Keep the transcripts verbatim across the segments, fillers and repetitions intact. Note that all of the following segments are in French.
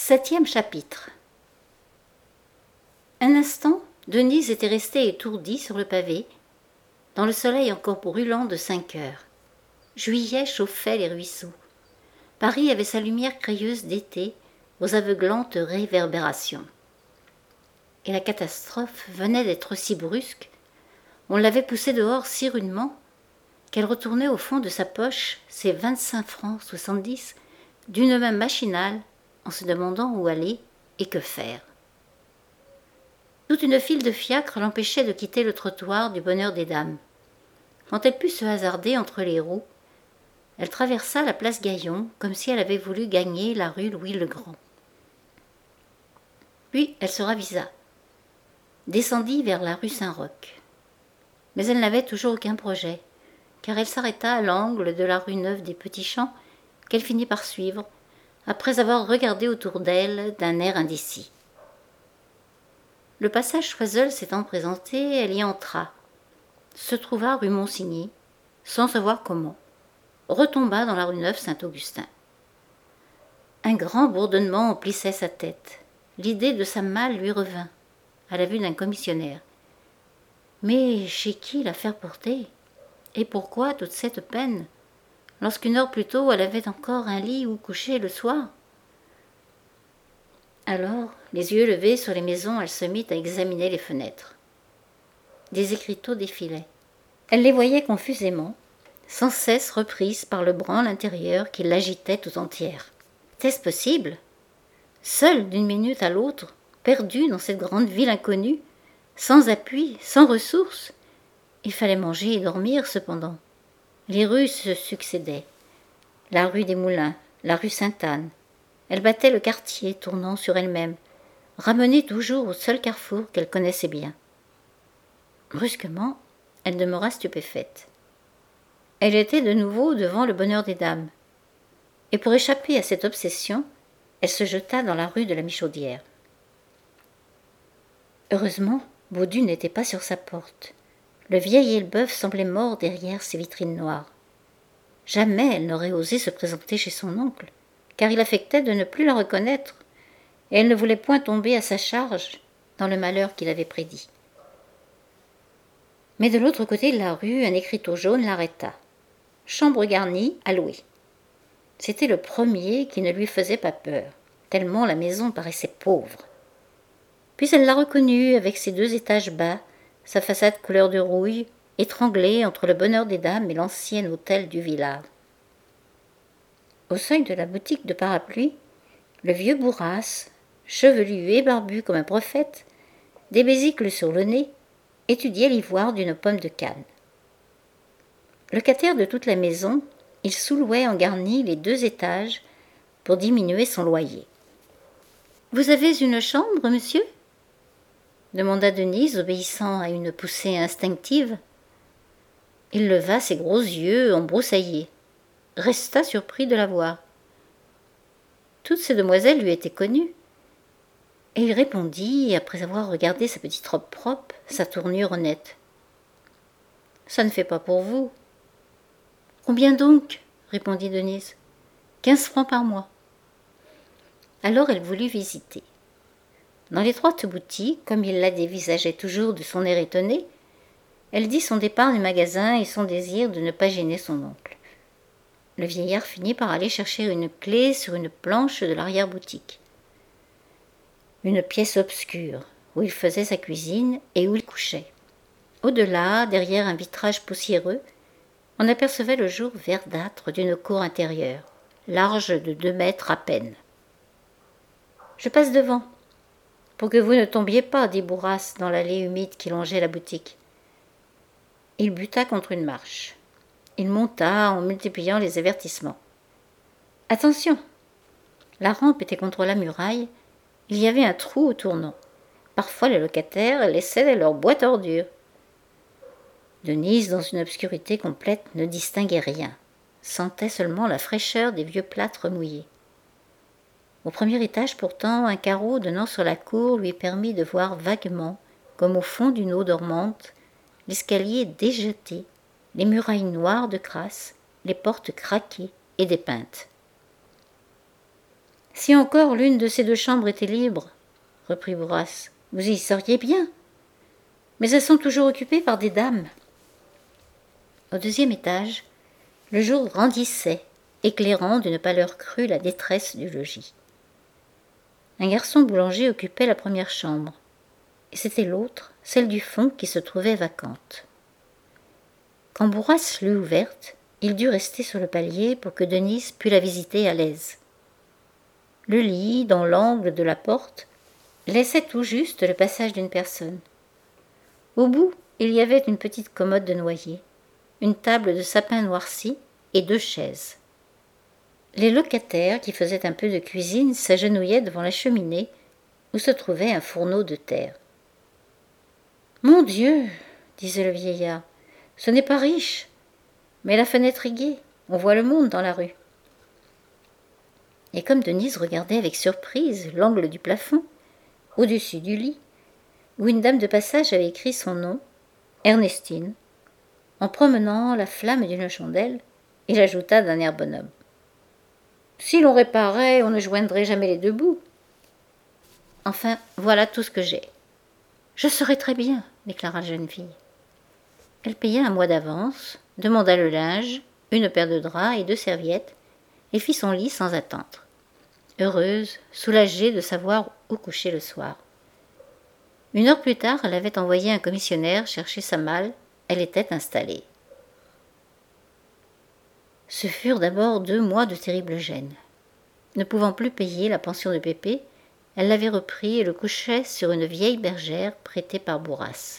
Septième chapitre. Un instant, Denise était restée étourdie sur le pavé, dans le soleil encore brûlant de cinq heures. Juillet chauffait les ruisseaux. Paris avait sa lumière crayeuse d'été, aux aveuglantes réverbérations. Et la catastrophe venait d'être si brusque, on l'avait poussée dehors si rudement, qu'elle retournait au fond de sa poche ses vingt-cinq francs soixante-dix d'une main machinale, en se demandant où aller et que faire. Toute une file de fiacres l'empêchait de quitter le trottoir du Bonheur des Dames. Quand elle put se hasarder entre les roues, elle traversa la place Gaillon comme si elle avait voulu gagner la rue Louis-le-Grand. Puis elle se ravisa, descendit vers la rue Saint-Roch. Mais elle n'avait toujours aucun projet, car elle s'arrêta à l'angle de la rue Neuve des Petits Champs, qu'elle finit par suivre, après avoir regardé autour d'elle d'un air indécis. Le passage Choiseul s'étant présenté, elle y entra, se trouva rue Monsigny, sans savoir comment, retomba dans la rue Neuve Saint-Augustin. Un grand bourdonnement emplissait sa tête. L'idée de sa malle lui revint, à la vue d'un commissionnaire. Mais chez qui la faire porter? Et pourquoi toute cette peine, lorsqu'une heure plus tôt elle avait encore un lit où coucher le soir? Alors, les yeux levés sur les maisons, elle se mit à examiner les fenêtres. Des écriteaux défilaient. Elle les voyait confusément, sans cesse reprises par le branle intérieur qui l'agitait tout entière. Était-ce possible? Seule d'une minute à l'autre, perdue dans cette grande ville inconnue, sans appui, sans ressources. Il fallait manger et dormir cependant. Les rues se succédaient. La rue des Moulins, la rue Sainte-Anne. Elle battait le quartier, tournant sur elle-même, ramenée toujours au seul carrefour qu'elle connaissait bien. Brusquement, elle demeura stupéfaite. Elle était de nouveau devant le Bonheur des Dames. Et pour échapper à cette obsession, elle se jeta dans la rue de la Michaudière. Heureusement, Baudu n'était pas sur sa porte. Le vieil Elbeuf semblait mort derrière ses vitrines noires. Jamais elle n'aurait osé se présenter chez son oncle, car il affectait de ne plus la reconnaître, et elle ne voulait point tomber à sa charge dans le malheur qu'il avait prédit. Mais de l'autre côté de la rue, un écriteau jaune l'arrêta. « Chambre garnie, à louer ». C'était le premier qui ne lui faisait pas peur, tellement la maison paraissait pauvre. Puis elle la reconnut avec ses deux étages bas, sa façade couleur de rouille, étranglée entre le Bonheur des Dames et l'ancien hôtel du Villard. Au seuil de la boutique de parapluies, le vieux Bourras, chevelu et barbu comme un prophète, des besicles sur le nez, étudiait l'ivoire d'une pomme de canne. Locataire de toute la maison, il sous-louait en garni les deux étages pour diminuer son loyer. « Vous avez une chambre, monsieur ?» demanda Denise, obéissant à une poussée instinctive. Il leva ses gros yeux embroussaillés, resta surpris de la voir. Toutes ces demoiselles lui étaient connues, et il répondit, après avoir regardé sa petite robe propre, sa tournure honnête. « Ça ne fait pas pour vous. »« Combien donc ?» répondit Denise. « Quinze francs par mois. » Alors elle voulut visiter. Dans l'étroite boutique, comme il la dévisageait toujours de son air étonné, elle dit son départ du magasin et son désir de ne pas gêner son oncle. Le vieillard finit par aller chercher une clé sur une planche de l'arrière-boutique. Une pièce obscure, où il faisait sa cuisine et où il couchait. Au-delà, derrière un vitrage poussiéreux, on apercevait le jour verdâtre d'une cour intérieure, large de deux mètres à peine. « Je passe devant, pour que vous ne tombiez pas, dit Bourras dans l'allée humide qui longeait la boutique. » Il buta contre une marche. Il monta en multipliant les avertissements. « Attention !» La rampe était contre la muraille. Il y avait un trou au tournant. Parfois les locataires laissaient leur boîte à ordures. Denise, dans une obscurité complète, ne distinguait rien, sentait seulement la fraîcheur des vieux plâtres mouillés. Au premier étage, pourtant, un carreau donnant sur la cour lui permit de voir vaguement, comme au fond d'une eau dormante, l'escalier déjeté, les murailles noires de crasse, les portes craquées et dépeintes. Si encore l'une de ces deux chambres était libre, reprit Bourras, vous y seriez bien. Mais elles sont toujours occupées par des dames. Au deuxième étage, le jour grandissait, éclairant d'une pâleur crue la détresse du logis. Un garçon boulanger occupait la première chambre, et c'était l'autre, celle du fond, qui se trouvait vacante. Quand Bourras l'eut ouverte, il dut rester sur le palier pour que Denise pût la visiter à l'aise. Le lit, dans l'angle de la porte, laissait tout juste le passage d'une personne. Au bout, il y avait une petite commode de noyer, une table de sapin noirci et deux chaises. Les locataires, qui faisaient un peu de cuisine, s'agenouillaient devant la cheminée où se trouvait un fourneau de terre. « Mon Dieu !» disait le vieillard, « ce n'est pas riche, mais la fenêtre est gaie, on voit le monde dans la rue. » Et comme Denise regardait avec surprise l'angle du plafond, au-dessus du lit, où une dame de passage avait écrit son nom, Ernestine, en promenant la flamme d'une chandelle, il ajouta d'un air bonhomme. « Si l'on réparait, on ne joindrait jamais les deux bouts. Enfin, voilà tout ce que j'ai. »« Je serai très bien, » déclara la jeune fille. Elle paya un mois d'avance, demanda le linge, une paire de draps et deux serviettes, et fit son lit sans attendre. Heureuse, soulagée de savoir où coucher le soir. Une heure plus tard, elle avait envoyé un commissionnaire chercher sa malle. Elle était installée. Ce furent d'abord deux mois de terrible gêne. Ne pouvant plus payer la pension de Pépé, elle l'avait repris et le couchait sur une vieille bergère prêtée par Bourras.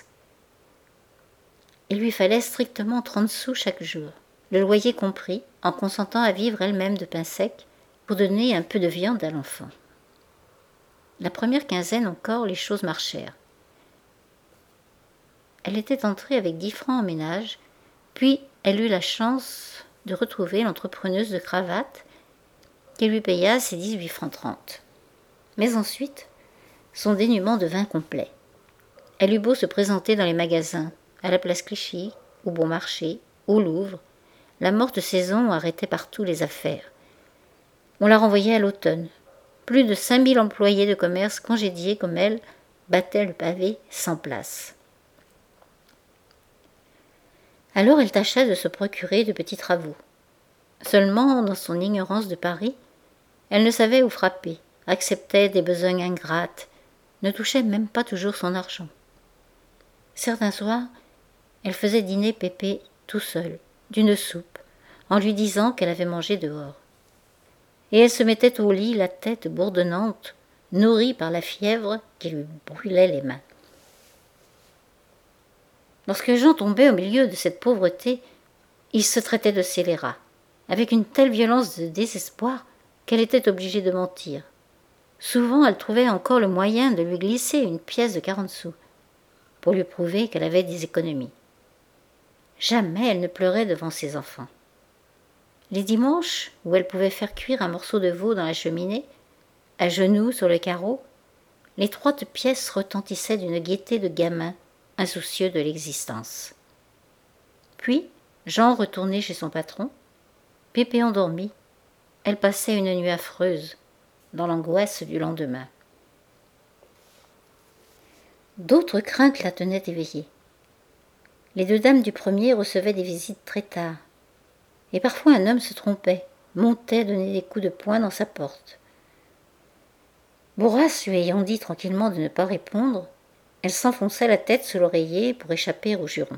Il lui fallait strictement trente sous chaque jour, le loyer compris, en consentant à vivre elle-même de pain sec pour donner un peu de viande à l'enfant. La première quinzaine encore, les choses marchèrent. Elle était entrée avec dix francs en ménage, puis elle eut la chance de retrouver l'entrepreneuse de cravates qui lui paya ses dix-huit francs trente. Mais ensuite, son dénuement devint complet. Elle eut beau se présenter dans les magasins, à la place Clichy, au Bon Marché, au Louvre, la morte saison arrêtait partout les affaires. On la renvoyait à l'automne. Plus de cinq mille employés de commerce congédiés comme elle battaient le pavé sans place. Alors elle tâcha de se procurer de petits travaux. Seulement, dans son ignorance de Paris, elle ne savait où frapper, acceptait des besognes ingrates, ne touchait même pas toujours son argent. Certains soirs, elle faisait dîner Pépé tout seul, d'une soupe, en lui disant qu'elle avait mangé dehors. Et elle se mettait au lit, la tête bourdonnante, nourrie par la fièvre qui lui brûlait les mains. Lorsque Jean tombait au milieu de cette pauvreté, il se traitait de scélérat, avec une telle violence de désespoir qu'elle était obligée de mentir. Souvent, elle trouvait encore le moyen de lui glisser une pièce de quarante sous, pour lui prouver qu'elle avait des économies. Jamais elle ne pleurait devant ses enfants. Les dimanches, où elle pouvait faire cuire un morceau de veau dans la cheminée, à genoux sur le carreau, l'étroite pièce retentissait d'une gaieté de gamin, insoucieux de l'existence. Puis, Jean retourné chez son patron, Pépé endormi, elle passait une nuit affreuse, dans l'angoisse du lendemain. D'autres craintes la tenaient éveillée. Les deux dames du premier recevaient des visites très tard, et parfois un homme se trompait, montait donner des coups de poing dans sa porte. Bourras lui ayant dit tranquillement de ne pas répondre, elle s'enfonçait la tête sous l'oreiller pour échapper aux jurons.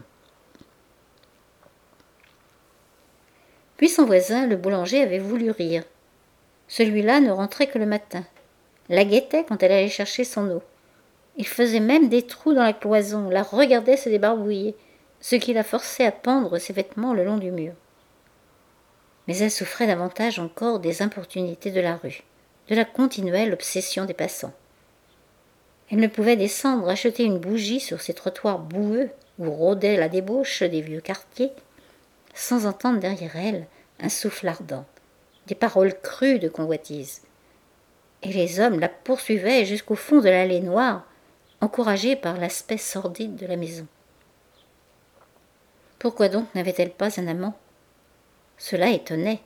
Puis son voisin, le boulanger, avait voulu rire. Celui-là ne rentrait que le matin, la guettait quand elle allait chercher son eau. Il faisait même des trous dans la cloison, la regardait se débarbouiller, ce qui la forçait à pendre ses vêtements le long du mur. Mais elle souffrait davantage encore des importunités de la rue, de la continuelle obsession des passants. Elle ne pouvait descendre acheter une bougie sur ces trottoirs boueux où rôdait la débauche des vieux quartiers, sans entendre derrière elle un souffle ardent, des paroles crues de convoitise. Et les hommes la poursuivaient jusqu'au fond de l'allée noire, encouragés par l'aspect sordide de la maison. Pourquoi donc n'avait-elle pas un amant ?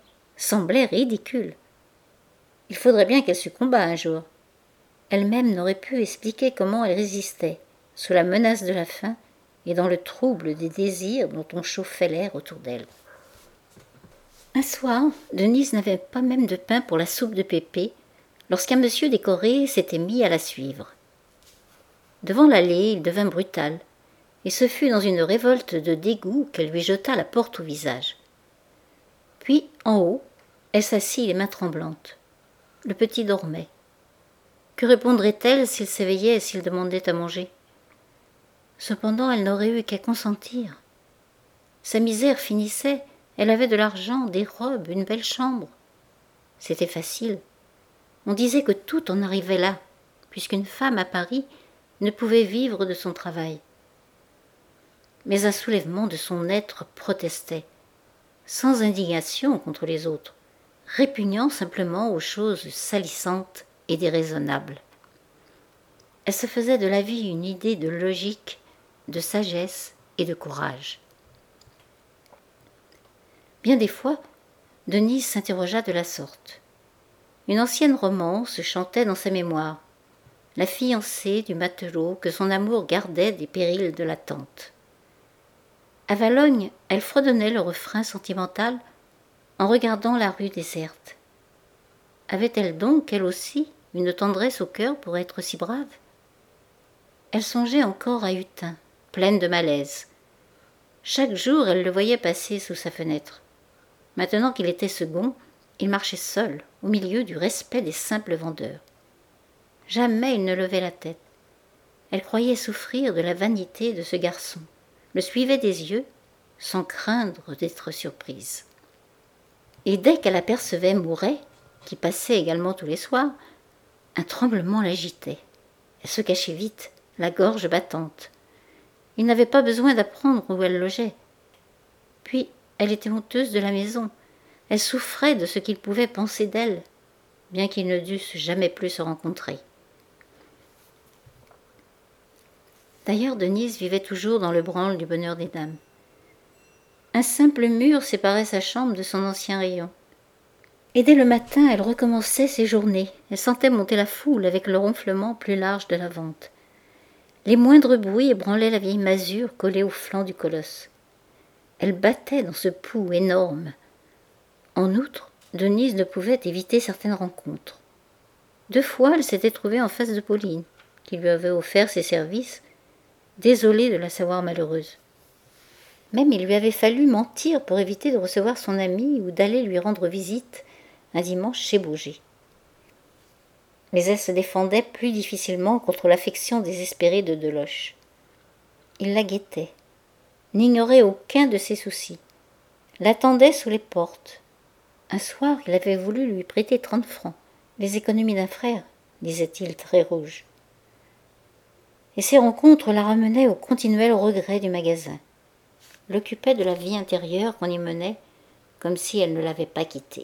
Cela étonnait, semblait ridicule. Il faudrait bien qu'elle succombât un jour. Elle-même n'aurait pu expliquer comment elle résistait, sous la menace de la faim et dans le trouble des désirs dont on chauffait l'air autour d'elle. Un soir, Denise n'avait pas même de pain pour la soupe de Pépé, lorsqu'un monsieur décoré s'était mis à la suivre. Devant l'allée, il devint brutal, et ce fut dans une révolte de dégoût qu'elle lui jeta la porte au visage. Puis, en haut, elle s'assit les mains tremblantes. Le petit dormait. Que répondrait-elle s'il s'éveillait et s'il demandait à manger? Cependant, elle n'aurait eu qu'à consentir. Sa misère finissait, elle avait de l'argent, des robes, une belle chambre. C'était facile. On disait que tout en arrivait là, puisqu'une femme à Paris ne pouvait vivre de son travail. Mais un soulèvement de son être protestait, sans indignation contre les autres, répugnant simplement aux choses salissantes et déraisonnables. Elle se faisait de la vie une idée de logique, de sagesse et de courage. Bien des fois, Denise s'interrogea de la sorte. Une ancienne romance chantait dans sa mémoire, la fiancée du matelot que son amour gardait des périls de l'attente. À Valognes, elle fredonnait le refrain sentimental en regardant la rue déserte. Avait-elle donc, elle aussi, une tendresse au cœur pour être si brave? Elle songeait encore à Hutin, pleine de malaise. Chaque jour, elle le voyait passer sous sa fenêtre. Maintenant qu'il était second, il marchait seul, au milieu du respect des simples vendeurs. Jamais il ne levait la tête. Elle croyait souffrir de la vanité de ce garçon, le suivait des yeux, sans craindre d'être surprise. Et dès qu'elle apercevait Mouret, qui passait également tous les soirs, un tremblement l'agitait. Elle se cachait vite, la gorge battante. Il n'avait pas besoin d'apprendre où elle logeait. Puis, elle était honteuse de la maison. Elle souffrait de ce qu'il pouvait penser d'elle, bien qu'ils ne dussent jamais plus se rencontrer. D'ailleurs, Denise vivait toujours dans le branle du bonheur des dames. Un simple mur séparait sa chambre de son ancien rayon. Et dès le matin, elle recommençait ses journées. Elle sentait monter la foule avec le ronflement plus large de la vente. Les moindres bruits ébranlaient la vieille masure collée au flanc du colosse. Elle battait dans ce pouls énorme. En outre, Denise ne pouvait éviter certaines rencontres. Deux fois, elle s'était trouvée en face de Pauline, qui lui avait offert ses services, désolée de la savoir malheureuse. Même il lui avait fallu mentir pour éviter de recevoir son amie ou d'aller lui rendre visite un dimanche chez Boger. Mais elle se défendait plus difficilement contre l'affection désespérée de Deloche. Il la guettait, n'ignorait aucun de ses soucis, l'attendait sous les portes. Un soir, il avait voulu lui prêter trente francs, les économies d'un frère, disait-il très rouge. Et ces rencontres la ramenaient au continuel regret du magasin, l'occupaient de la vie intérieure qu'on y menait, comme si elle ne l'avait pas quitté.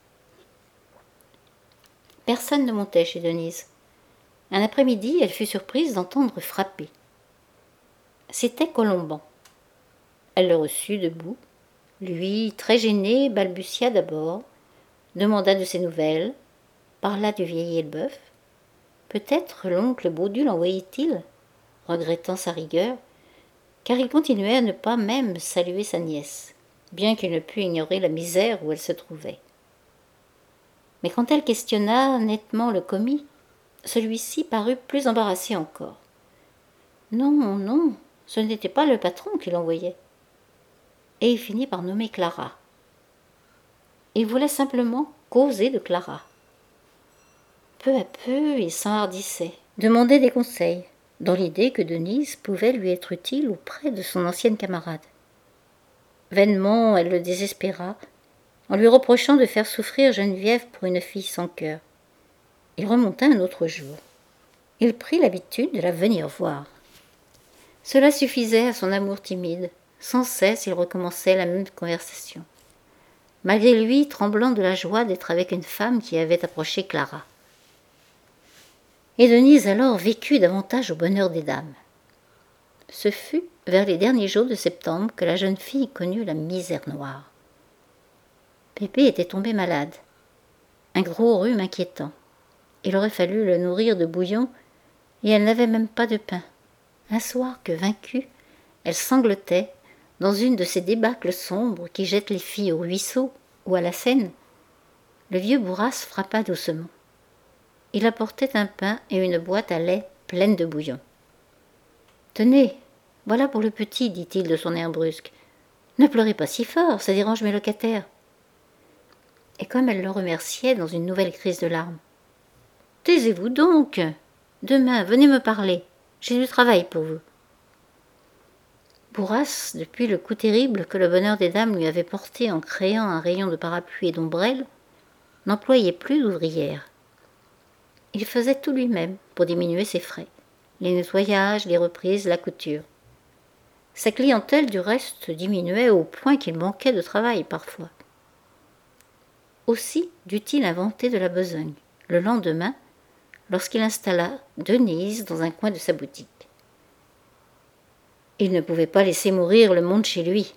Personne ne montait chez Denise. Un après-midi, elle fut surprise d'entendre frapper. C'était Colomban. Elle le reçut debout. Lui, très gêné, balbutia d'abord, demanda de ses nouvelles, parla du vieil Elbeuf. Peut-être l'oncle Baudu l'envoyait-il, regrettant sa rigueur, car il continuait à ne pas même saluer sa nièce, bien qu'il ne pût ignorer la misère où elle se trouvait. Mais quand elle questionna nettement le commis, celui-ci parut plus embarrassé encore. Non, non, ce n'était pas le patron qui l'envoyait. Et il finit par nommer Clara. Il voulait simplement causer de Clara. Peu à peu, il s'enhardissait, demandait des conseils, dans l'idée que Denise pouvait lui être utile auprès de son ancienne camarade. Vainement, elle le désespéra, en lui reprochant de faire souffrir Geneviève pour une fille sans cœur. Il remonta un autre jour. Il prit l'habitude de la venir voir. Cela suffisait à son amour timide. Sans cesse, il recommençait la même conversation, malgré lui tremblant de la joie d'être avec une femme qui avait approché Clara. Et Denise alors vécut davantage au bonheur des dames. Ce fut vers les derniers jours de septembre que la jeune fille connut la misère noire. Pépé était tombé malade. un gros rhume inquiétant. Il aurait fallu le nourrir de bouillon, et elle n'avait même pas de pain. Un soir que, vaincue, elle sanglotait dans une de ces débâcles sombres qui jettent les filles au ruisseau ou à la Seine, le vieux Bourras frappa doucement. Il apportait un pain et une boîte à lait pleine de bouillon. « Tenez, voilà pour le petit, dit-il de son air brusque. Ne pleurez pas si fort, ça dérange mes locataires. » Et comme elle le remerciait dans une nouvelle crise de larmes. « Taisez-vous donc. Demain, venez me parler. J'ai du travail pour vous. » Bourras, depuis le coup terrible que le bonheur des dames lui avait porté en créant un rayon de parapluie et d'ombrelle, n'employait plus d'ouvrières. Il faisait tout lui-même pour diminuer ses frais. Les nettoyages, les reprises, la couture. Sa clientèle, du reste, diminuait au point qu'il manquait de travail parfois. Aussi dut-il inventer de la besogne, le lendemain, lorsqu'il installa Denise dans un coin de sa boutique. Il ne pouvait pas laisser mourir le monde chez lui.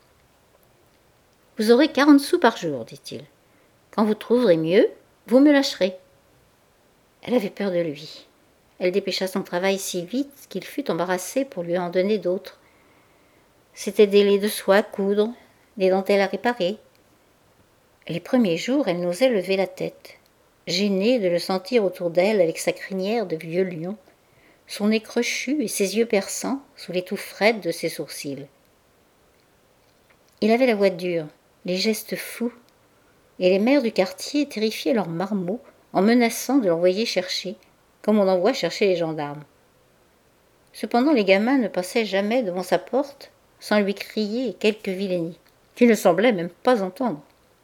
« Vous aurez quarante sous par jour, dit-il. Quand vous trouverez mieux, vous me lâcherez. » Elle avait peur de lui. Elle dépêcha son travail si vite qu'il fut embarrassé pour lui en donner d'autres. C'étaient des laits de soie à coudre, des dentelles à réparer. Les premiers jours, elle n'osait lever la tête, gênée de le sentir autour d'elle avec sa crinière de vieux lion, son nez crochu et ses yeux perçants sous les touffes fraides de ses sourcils. Il avait la voix dure, les gestes fous, et les mères du quartier terrifiaient leurs marmots en menaçant de l'envoyer chercher, comme on envoie chercher les gendarmes. Cependant, les gamins ne passaient jamais devant sa porte sans lui crier quelques vilainies, qu'il ne semblait même pas entendre.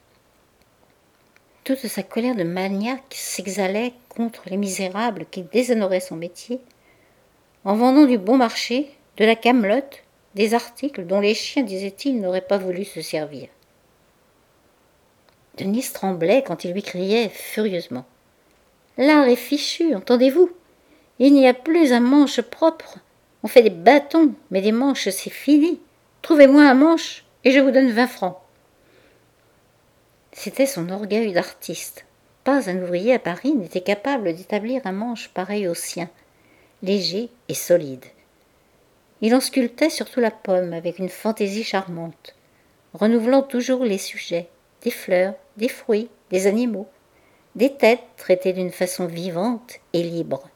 Toute sa colère de maniaque s'exhalait contre les misérables qui déshonoraient son métier, en vendant du bon marché, de la camelote, des articles dont les chiens, disait-il, n'auraient pas voulu se servir. Denise tremblait quand il lui criait furieusement. « L'art est fichu, entendez-vous? Il n'y a plus un manche propre. On fait des bâtons, mais des manches, c'est fini. Trouvez-moi un manche et je vous donne vingt francs. » C'était son orgueil d'artiste. Pas un ouvrier à Paris n'était capable d'établir un manche pareil au sien, léger et solide. Il en sculptait surtout la pomme avec une fantaisie charmante, renouvelant toujours les sujets, des fleurs, des fruits, des animaux, des têtes traitées d'une façon vivante et libre.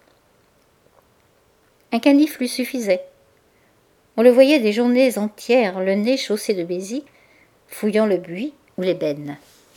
Un canif lui suffisait. On le voyait des journées entières, le nez chaussé de béziques, fouillant le buis ou l'ébène.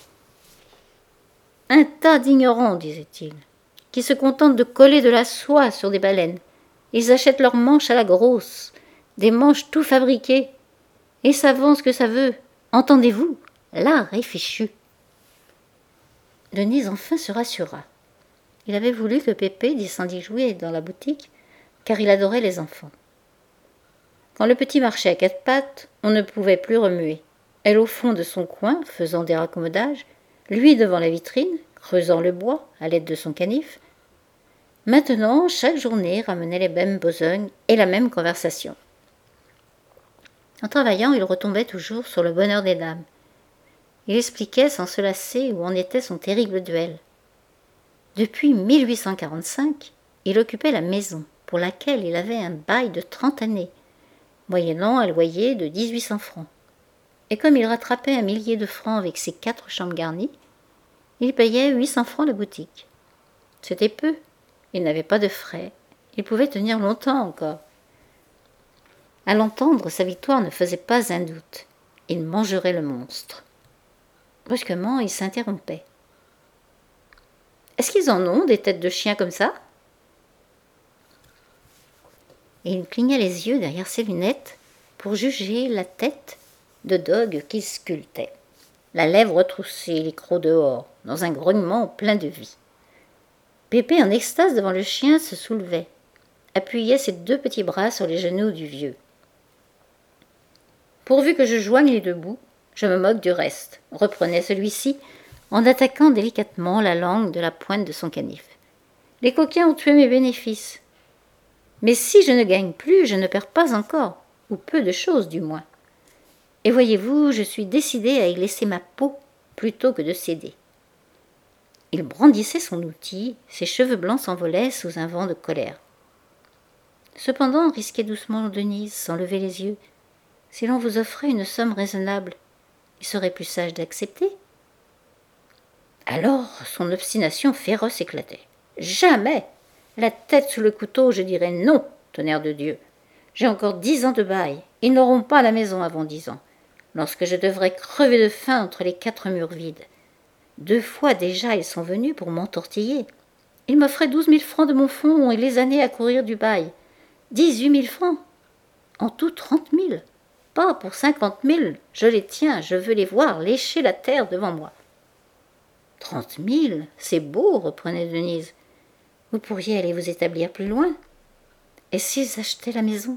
« Un tas d'ignorants, disait-il, qui se contentent de coller de la soie sur des baleines. Ils achètent leurs manches à la grosse, des manches tout fabriquées, et savent ce que ça veut. Entendez-vous? L'art est fichu. » Denise enfin se rassura. Il avait voulu que Pépé descendît jouer dans la boutique, car il adorait les enfants. Quand le petit marchait à quatre pattes, on ne pouvait plus remuer. Elle au fond de son coin, faisant des raccommodages, lui devant la vitrine, creusant le bois à l'aide de son canif. Maintenant, chaque journée ramenait les mêmes besognes et la même conversation. En travaillant, il retombait toujours sur le bonheur des dames. Il expliquait sans se lasser où en était son terrible duel. Depuis mille huit cent quarante-cinq, il occupait la maison, pour laquelle il avait un bail de trente années, moyennant un loyer de dix-huit cents francs. Et comme il rattrapait un millier de francs avec ses quatre chambres garnies, il payait huit cents francs de boutique. C'était peu, il n'avait pas de frais, il pouvait tenir longtemps encore. À l'entendre, sa victoire ne faisait pas un doute, il mangerait le monstre. Brusquement, il s'interrompait. « Est-ce qu'ils en ont, des têtes de chiens comme ça ?» Et il clignait les yeux derrière ses lunettes pour juger la tête de dogue qu'il sculptait, la lèvre retroussée, les crocs dehors, dans un grognement plein de vie. Pépé, en extase devant le chien, se soulevait, appuyait ses deux petits bras sur les genoux du vieux. « Pourvu que je joigne les deux bouts, je me moque du reste, » reprenait celui-ci, en attaquant délicatement la langue de la pointe de son canif. « Les coquins ont tué mes bénéfices. Mais si je ne gagne plus, je ne perds pas encore, ou peu de choses du moins. Et voyez-vous, je suis décidée à y laisser ma peau plutôt que de céder. » Il brandissait son outil, ses cheveux blancs s'envolaient sous un vent de colère. Cependant, risquait doucement Denise, sans lever les yeux, si l'on vous offrait une somme raisonnable, il serait plus sage d'accepter. Alors son obstination féroce éclatait. Jamais! La tête sous le couteau, je dirais non, tonnerre de Dieu. J'ai encore dix ans de bail. Ils n'auront pas la maison avant dix ans, lorsque je devrais crever de faim entre les quatre murs vides. Deux fois déjà ils sont venus pour m'entortiller. Ils m'offraient douze mille francs de mon fonds et les années à courir du bail. Dix-huit mille francs. En tout trente mille. Pas pour cinquante mille. Je les tiens, je veux les voir lécher la terre devant moi. Trente mille, c'est beau, reprenait Denise. Vous pourriez aller vous établir plus loin. Et s'ils achetaient la maison?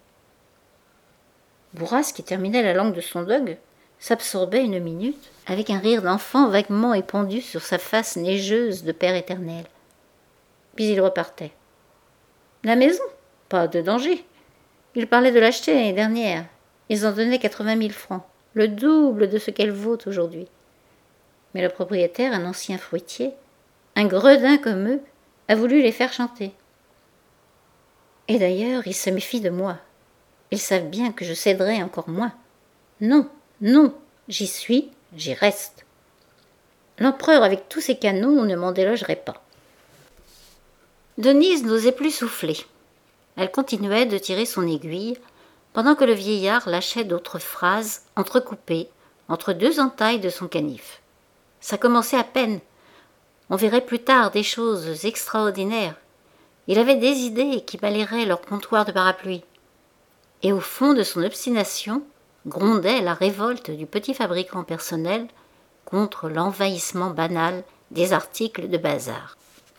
Bourras, qui terminait la langue de son dogue, s'absorbait une minute, avec un rire d'enfant vaguement épandu sur sa face neigeuse de père éternel. Puis il repartait. La maison? Pas de danger. Ils parlaient de l'acheter l'année dernière. Ils en donnaient quatre-vingt mille francs, le double de ce qu'elle vaut aujourd'hui. Mais le propriétaire, un ancien fruitier, un gredin comme eux, a voulu les faire chanter. Et d'ailleurs, ils se méfient de moi. Ils savent bien que je céderai encore moins. Non, non, j'y suis, j'y reste. L'empereur, avec tous ses canons, ne m'en délogerait pas. Denise n'osait plus souffler. Elle continuait de tirer son aiguille, pendant que le vieillard lâchait d'autres phrases entrecoupées entre deux entailles de son canif. Ça commençait à peine. On verrait plus tard des choses extraordinaires. Il avait des idées qui balayeraient leur comptoir de parapluie. Et au fond de son obstination grondait la révolte du petit fabricant personnel contre l'envahissement banal des articles de bazar.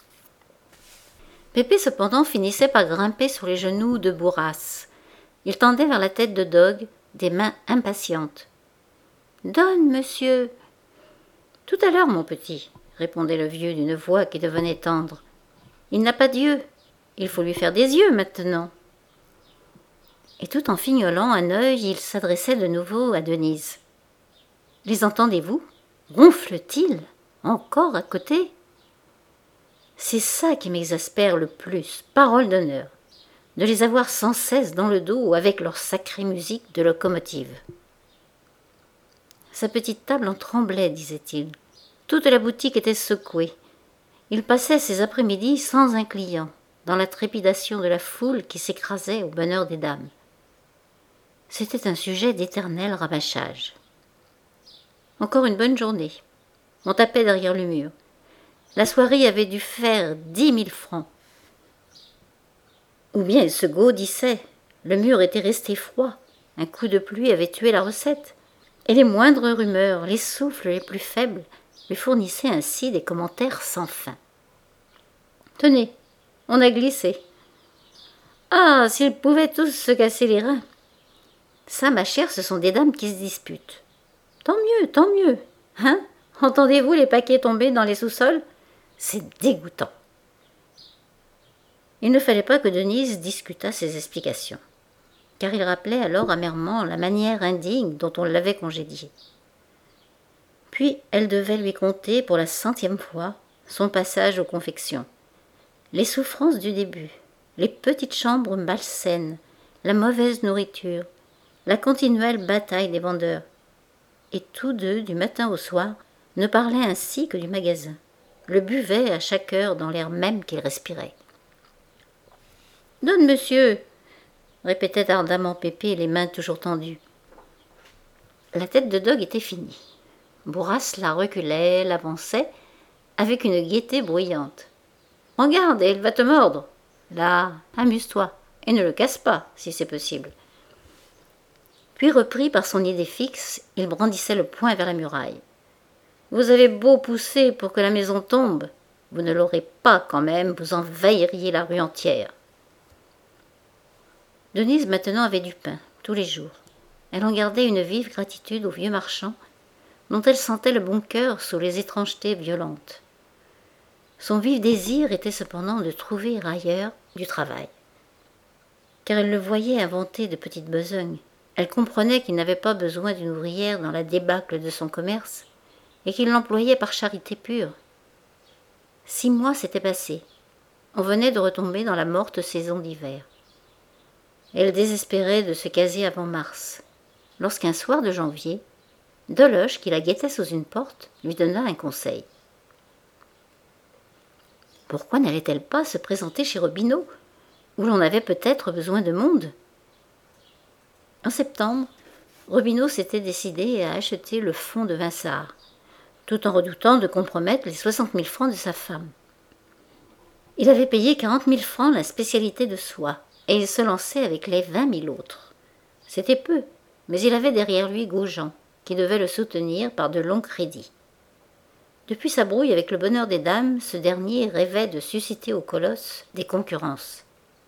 Pépé cependant finissait par grimper sur les genoux de Bourras. Il tendait vers la tête de Dog des mains impatientes. « Donne, monsieur !»« Tout à l'heure, mon petit, » répondait le vieux d'une voix qui devenait tendre. « Il n'a pas d'yeux. Il faut lui faire des yeux maintenant. » Et tout en fignolant un œil, il s'adressait de nouveau à Denise. « Les entendez-vous? Ronfle-t-il? Encore à côté ?» C'est ça qui m'exaspère le plus, parole d'honneur, de les avoir sans cesse dans le dos avec leur sacrée musique de locomotive. Sa petite table en tremblait, disait-il. Toute la boutique était secouée. Il passait ses après-midi sans un client, dans la trépidation de la foule qui s'écrasait au bonheur des dames. C'était un sujet d'éternel rabâchage. Encore une bonne journée. On tapait derrière le mur. La soirée avait dû faire dix mille francs. Ou bien il se gaudissait. Le mur était resté froid. Un coup de pluie avait tué la recette. Et les moindres rumeurs, les souffles les plus faibles, lui fournissaient ainsi des commentaires sans fin. « Tenez, on a glissé. Ah, s'ils pouvaient tous se casser les reins. Ça, ma chère, ce sont des dames qui se disputent. Tant mieux, tant mieux. Hein? Entendez-vous les paquets tomber dans les sous-sols? C'est dégoûtant. » Il ne fallait pas que Denise discutât ses explications, car il rappelait alors amèrement la manière indigne dont on l'avait congédiée. Puis elle devait lui conter pour la centième fois son passage aux confections, les souffrances du début, les petites chambres malsaines, la mauvaise nourriture, la continuelle bataille des vendeurs. Et tous deux, du matin au soir, ne parlaient ainsi que du magasin, le buvaient à chaque heure dans l'air même qu'ils respiraient. « Donne, monsieur !» répétait ardemment Pépé, les mains toujours tendues. La tête de Dog était finie. Bourras la reculait, l'avançait, avec une gaieté bruyante. « Regarde, elle va te mordre. Là, amuse-toi, et ne le casse pas, si c'est possible. » Puis, repris par son idée fixe, il brandissait le poing vers la muraille. « Vous avez beau pousser pour que la maison tombe, vous ne l'aurez pas quand même, vous envahiriez la rue entière. » Denise maintenant avait du pain, tous les jours. Elle en gardait une vive gratitude au vieux marchand, dont elle sentait le bon cœur sous les étrangetés violentes. Son vif désir était cependant de trouver ailleurs du travail. Car elle le voyait inventer de petites besognes. Elle comprenait qu'il n'avait pas besoin d'une ouvrière dans la débâcle de son commerce, et qu'il l'employait par charité pure. Six mois s'étaient passés. On venait de retomber dans la morte saison d'hiver. Elle désespérait de se caser avant mars, lorsqu'un soir de janvier, Deloche, qui la guettait sous une porte, lui donna un conseil. Pourquoi n'allait-elle pas se présenter chez Robineau, où l'on avait peut-être besoin de monde? En septembre, Robineau s'était décidé à acheter le fonds de Vinçart, tout en redoutant de compromettre les soixante mille francs de sa femme. Il avait payé quarante mille francs la spécialité de soie, et il se lançait avec les vingt mille autres. C'était peu, mais il avait derrière lui Gaujean, qui devait le soutenir par de longs crédits. Depuis sa brouille avec le Bonheur des Dames, ce dernier rêvait de susciter au colosse des concurrences.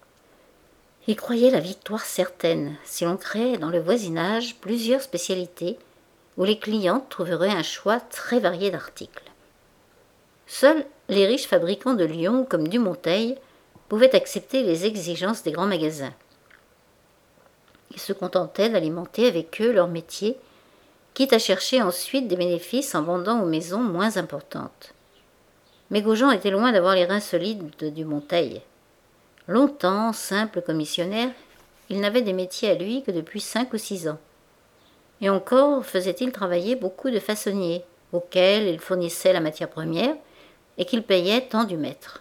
Il croyait la victoire certaine si l'on créait dans le voisinage plusieurs spécialités où les clientes trouveraient un choix très varié d'articles. Seuls les riches fabricants de Lyon, comme Dumonteil, pouvaient accepter les exigences des grands magasins. Ils se contentaient d'alimenter avec eux leur métier, quitte à chercher ensuite des bénéfices en vendant aux maisons moins importantes. Mais Gaujean était loin d'avoir les reins solides de Dumonteil. Longtemps, simple commissionnaire, il n'avait des métiers à lui que depuis cinq ou six ans. Et encore faisait-il travailler beaucoup de façonniers, auxquels il fournissait la matière première et qu'il payait tant du mètre.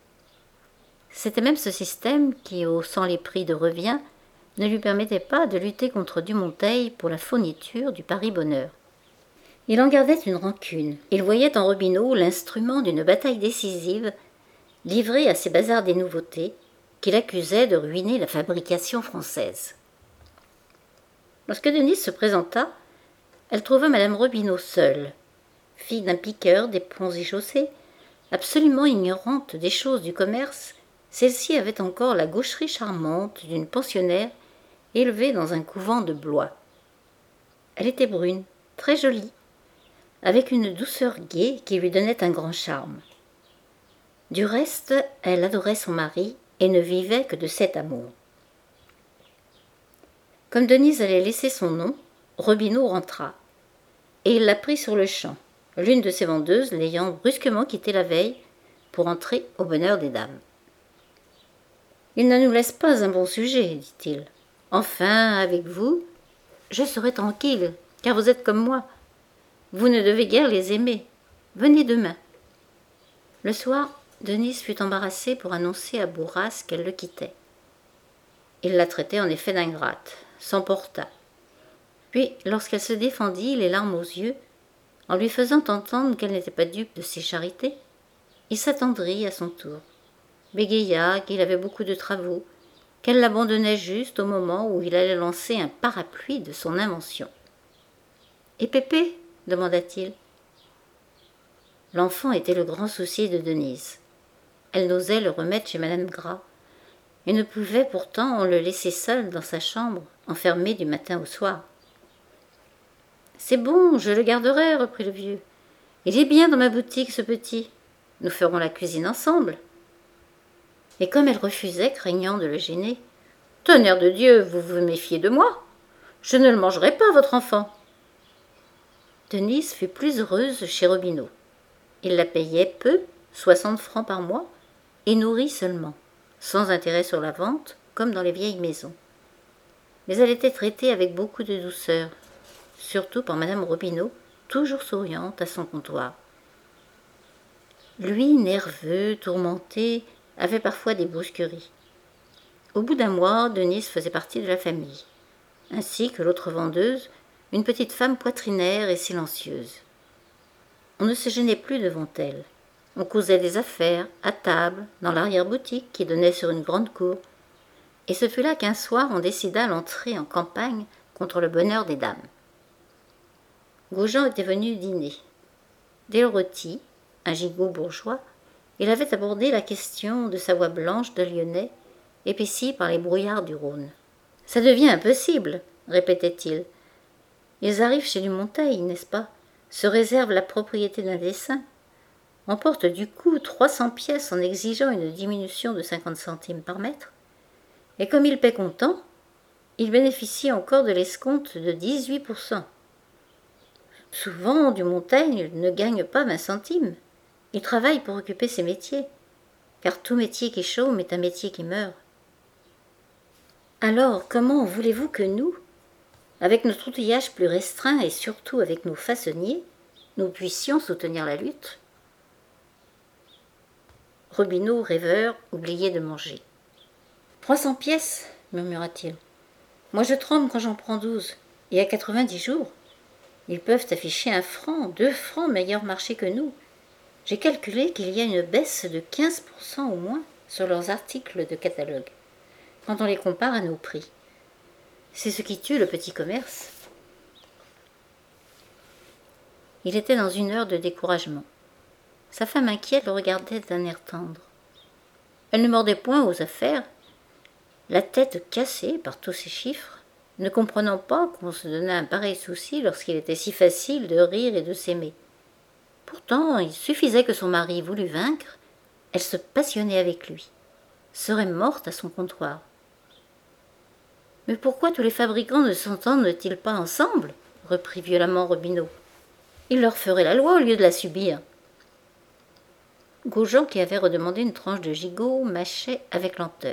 C'était même ce système qui, haussant les prix de revient, ne lui permettait pas de lutter contre Dumonteil pour la fourniture du Paris-Bonheur. Il en gardait une rancune. Il voyait en Robineau l'instrument d'une bataille décisive livrée à ces bazars des nouveautés qu'il accusait de ruiner la fabrication française. Lorsque Denise se présenta, elle trouva madame Robineau seule, fille d'un piqueur des ponts et chaussées, absolument ignorante des choses du commerce. Celle-ci avait encore la gaucherie charmante d'une pensionnaire élevée dans un couvent de Blois. Elle était brune, très jolie, avec une douceur gaie qui lui donnait un grand charme. Du reste, elle adorait son mari et ne vivait que de cet amour. Comme Denise allait laisser son nom, Robineau rentra, et il la prit sur le champ, l'une de ses vendeuses l'ayant brusquement quitté la veille pour entrer au Bonheur des Dames. « Il ne nous laisse pas un bon sujet, dit-il. Enfin, avec vous, je serai tranquille, car vous êtes comme moi. Vous ne devez guère les aimer. Venez demain. » Le soir, Denise fut embarrassée pour annoncer à Bourras qu'elle le quittait. Il la traitait en effet d'ingrate, s'emporta. Puis, lorsqu'elle se défendit, les larmes aux yeux, en lui faisant entendre qu'elle n'était pas dupe de ses charités, il s'attendrit à son tour, bégaya qu'il avait beaucoup de travaux, qu'elle l'abandonnait juste au moment où il allait lancer un parapluie de son invention. « Et Pépé ?» demanda-t-il. L'enfant était le grand souci de Denise. Elle n'osait le remettre chez madame Gras, et ne pouvait pourtant le laisser seul dans sa chambre, enfermé du matin au soir. « C'est bon, je le garderai, reprit le vieux. Il est bien dans ma boutique, ce petit. Nous ferons la cuisine ensemble. » Et comme elle refusait, craignant de le gêner, « Tonnerre de Dieu, vous vous méfiez de moi. Je ne le mangerai pas, votre enfant. » Denise fut plus heureuse chez Robineau. Il la payait peu, soixante francs par mois, et nourrit seulement, sans intérêt sur la vente, comme dans les vieilles maisons. Mais elle était traitée avec beaucoup de douceur, surtout par madame Robineau, toujours souriante à son comptoir. Lui, nerveux, tourmenté, avait parfois des brusqueries. Au bout d'un mois, Denise faisait partie de la famille, ainsi que l'autre vendeuse, une petite femme poitrinaire et silencieuse. On ne se gênait plus devant elle. On causait des affaires, à table, dans l'arrière-boutique qui donnait sur une grande cour, et ce fut là qu'un soir on décida l'entrée en campagne contre le Bonheur des Dames. Gaujean était venu dîner. Dès le rôti, un gigot bourgeois, il avait abordé la question de sa voix blanche de Lyonnais, épaissie par les brouillards du Rhône. « Ça devient impossible, répétait-il. Ils arrivent chez Dumonteil, n'est-ce pas, se réservent la propriété d'un dessin, emportent du coup trois cents pièces en exigeant une diminution de cinquante centimes par mètre, et comme ils paient comptant, ils bénéficient encore de l'escompte de dix-huit pour cent. Souvent, Dumonteil ne gagne pas vingt centimes. Il travaille pour occuper ses métiers, car tout métier qui chôme est un métier qui meurt. Alors, comment voulez-vous que nous, avec notre outillage plus restreint et surtout avec nos façonniers, nous puissions soutenir la lutte ? Robineau, rêveur, oubliait de manger. Trois cents pièces, murmura-t-il. Moi je tremble quand j'en prends douze, et à quatre-vingt-dix jours. Ils peuvent afficher un franc, deux francs meilleur marché que nous. J'ai calculé qu'il y a une baisse de quinze pour cent au moins sur leurs articles de catalogue, quand on les compare à nos prix. C'est ce qui tue le petit commerce. Il était dans une heure de découragement. Sa femme inquiète le regardait d'un air tendre. Elle ne mordait point aux affaires, la tête cassée par tous ces chiffres, ne comprenant pas qu'on se donnât un pareil souci lorsqu'il était si facile de rire et de s'aimer. Pourtant, il suffisait que son mari voulût vaincre, elle se passionnait avec lui, serait morte à son comptoir. Mais pourquoi tous les fabricants ne s'entendent-ils pas ensemble ? Reprit violemment Robineau. Il leur ferait la loi au lieu de la subir. Gaujean, qui avait redemandé une tranche de gigot, mâchait avec lenteur.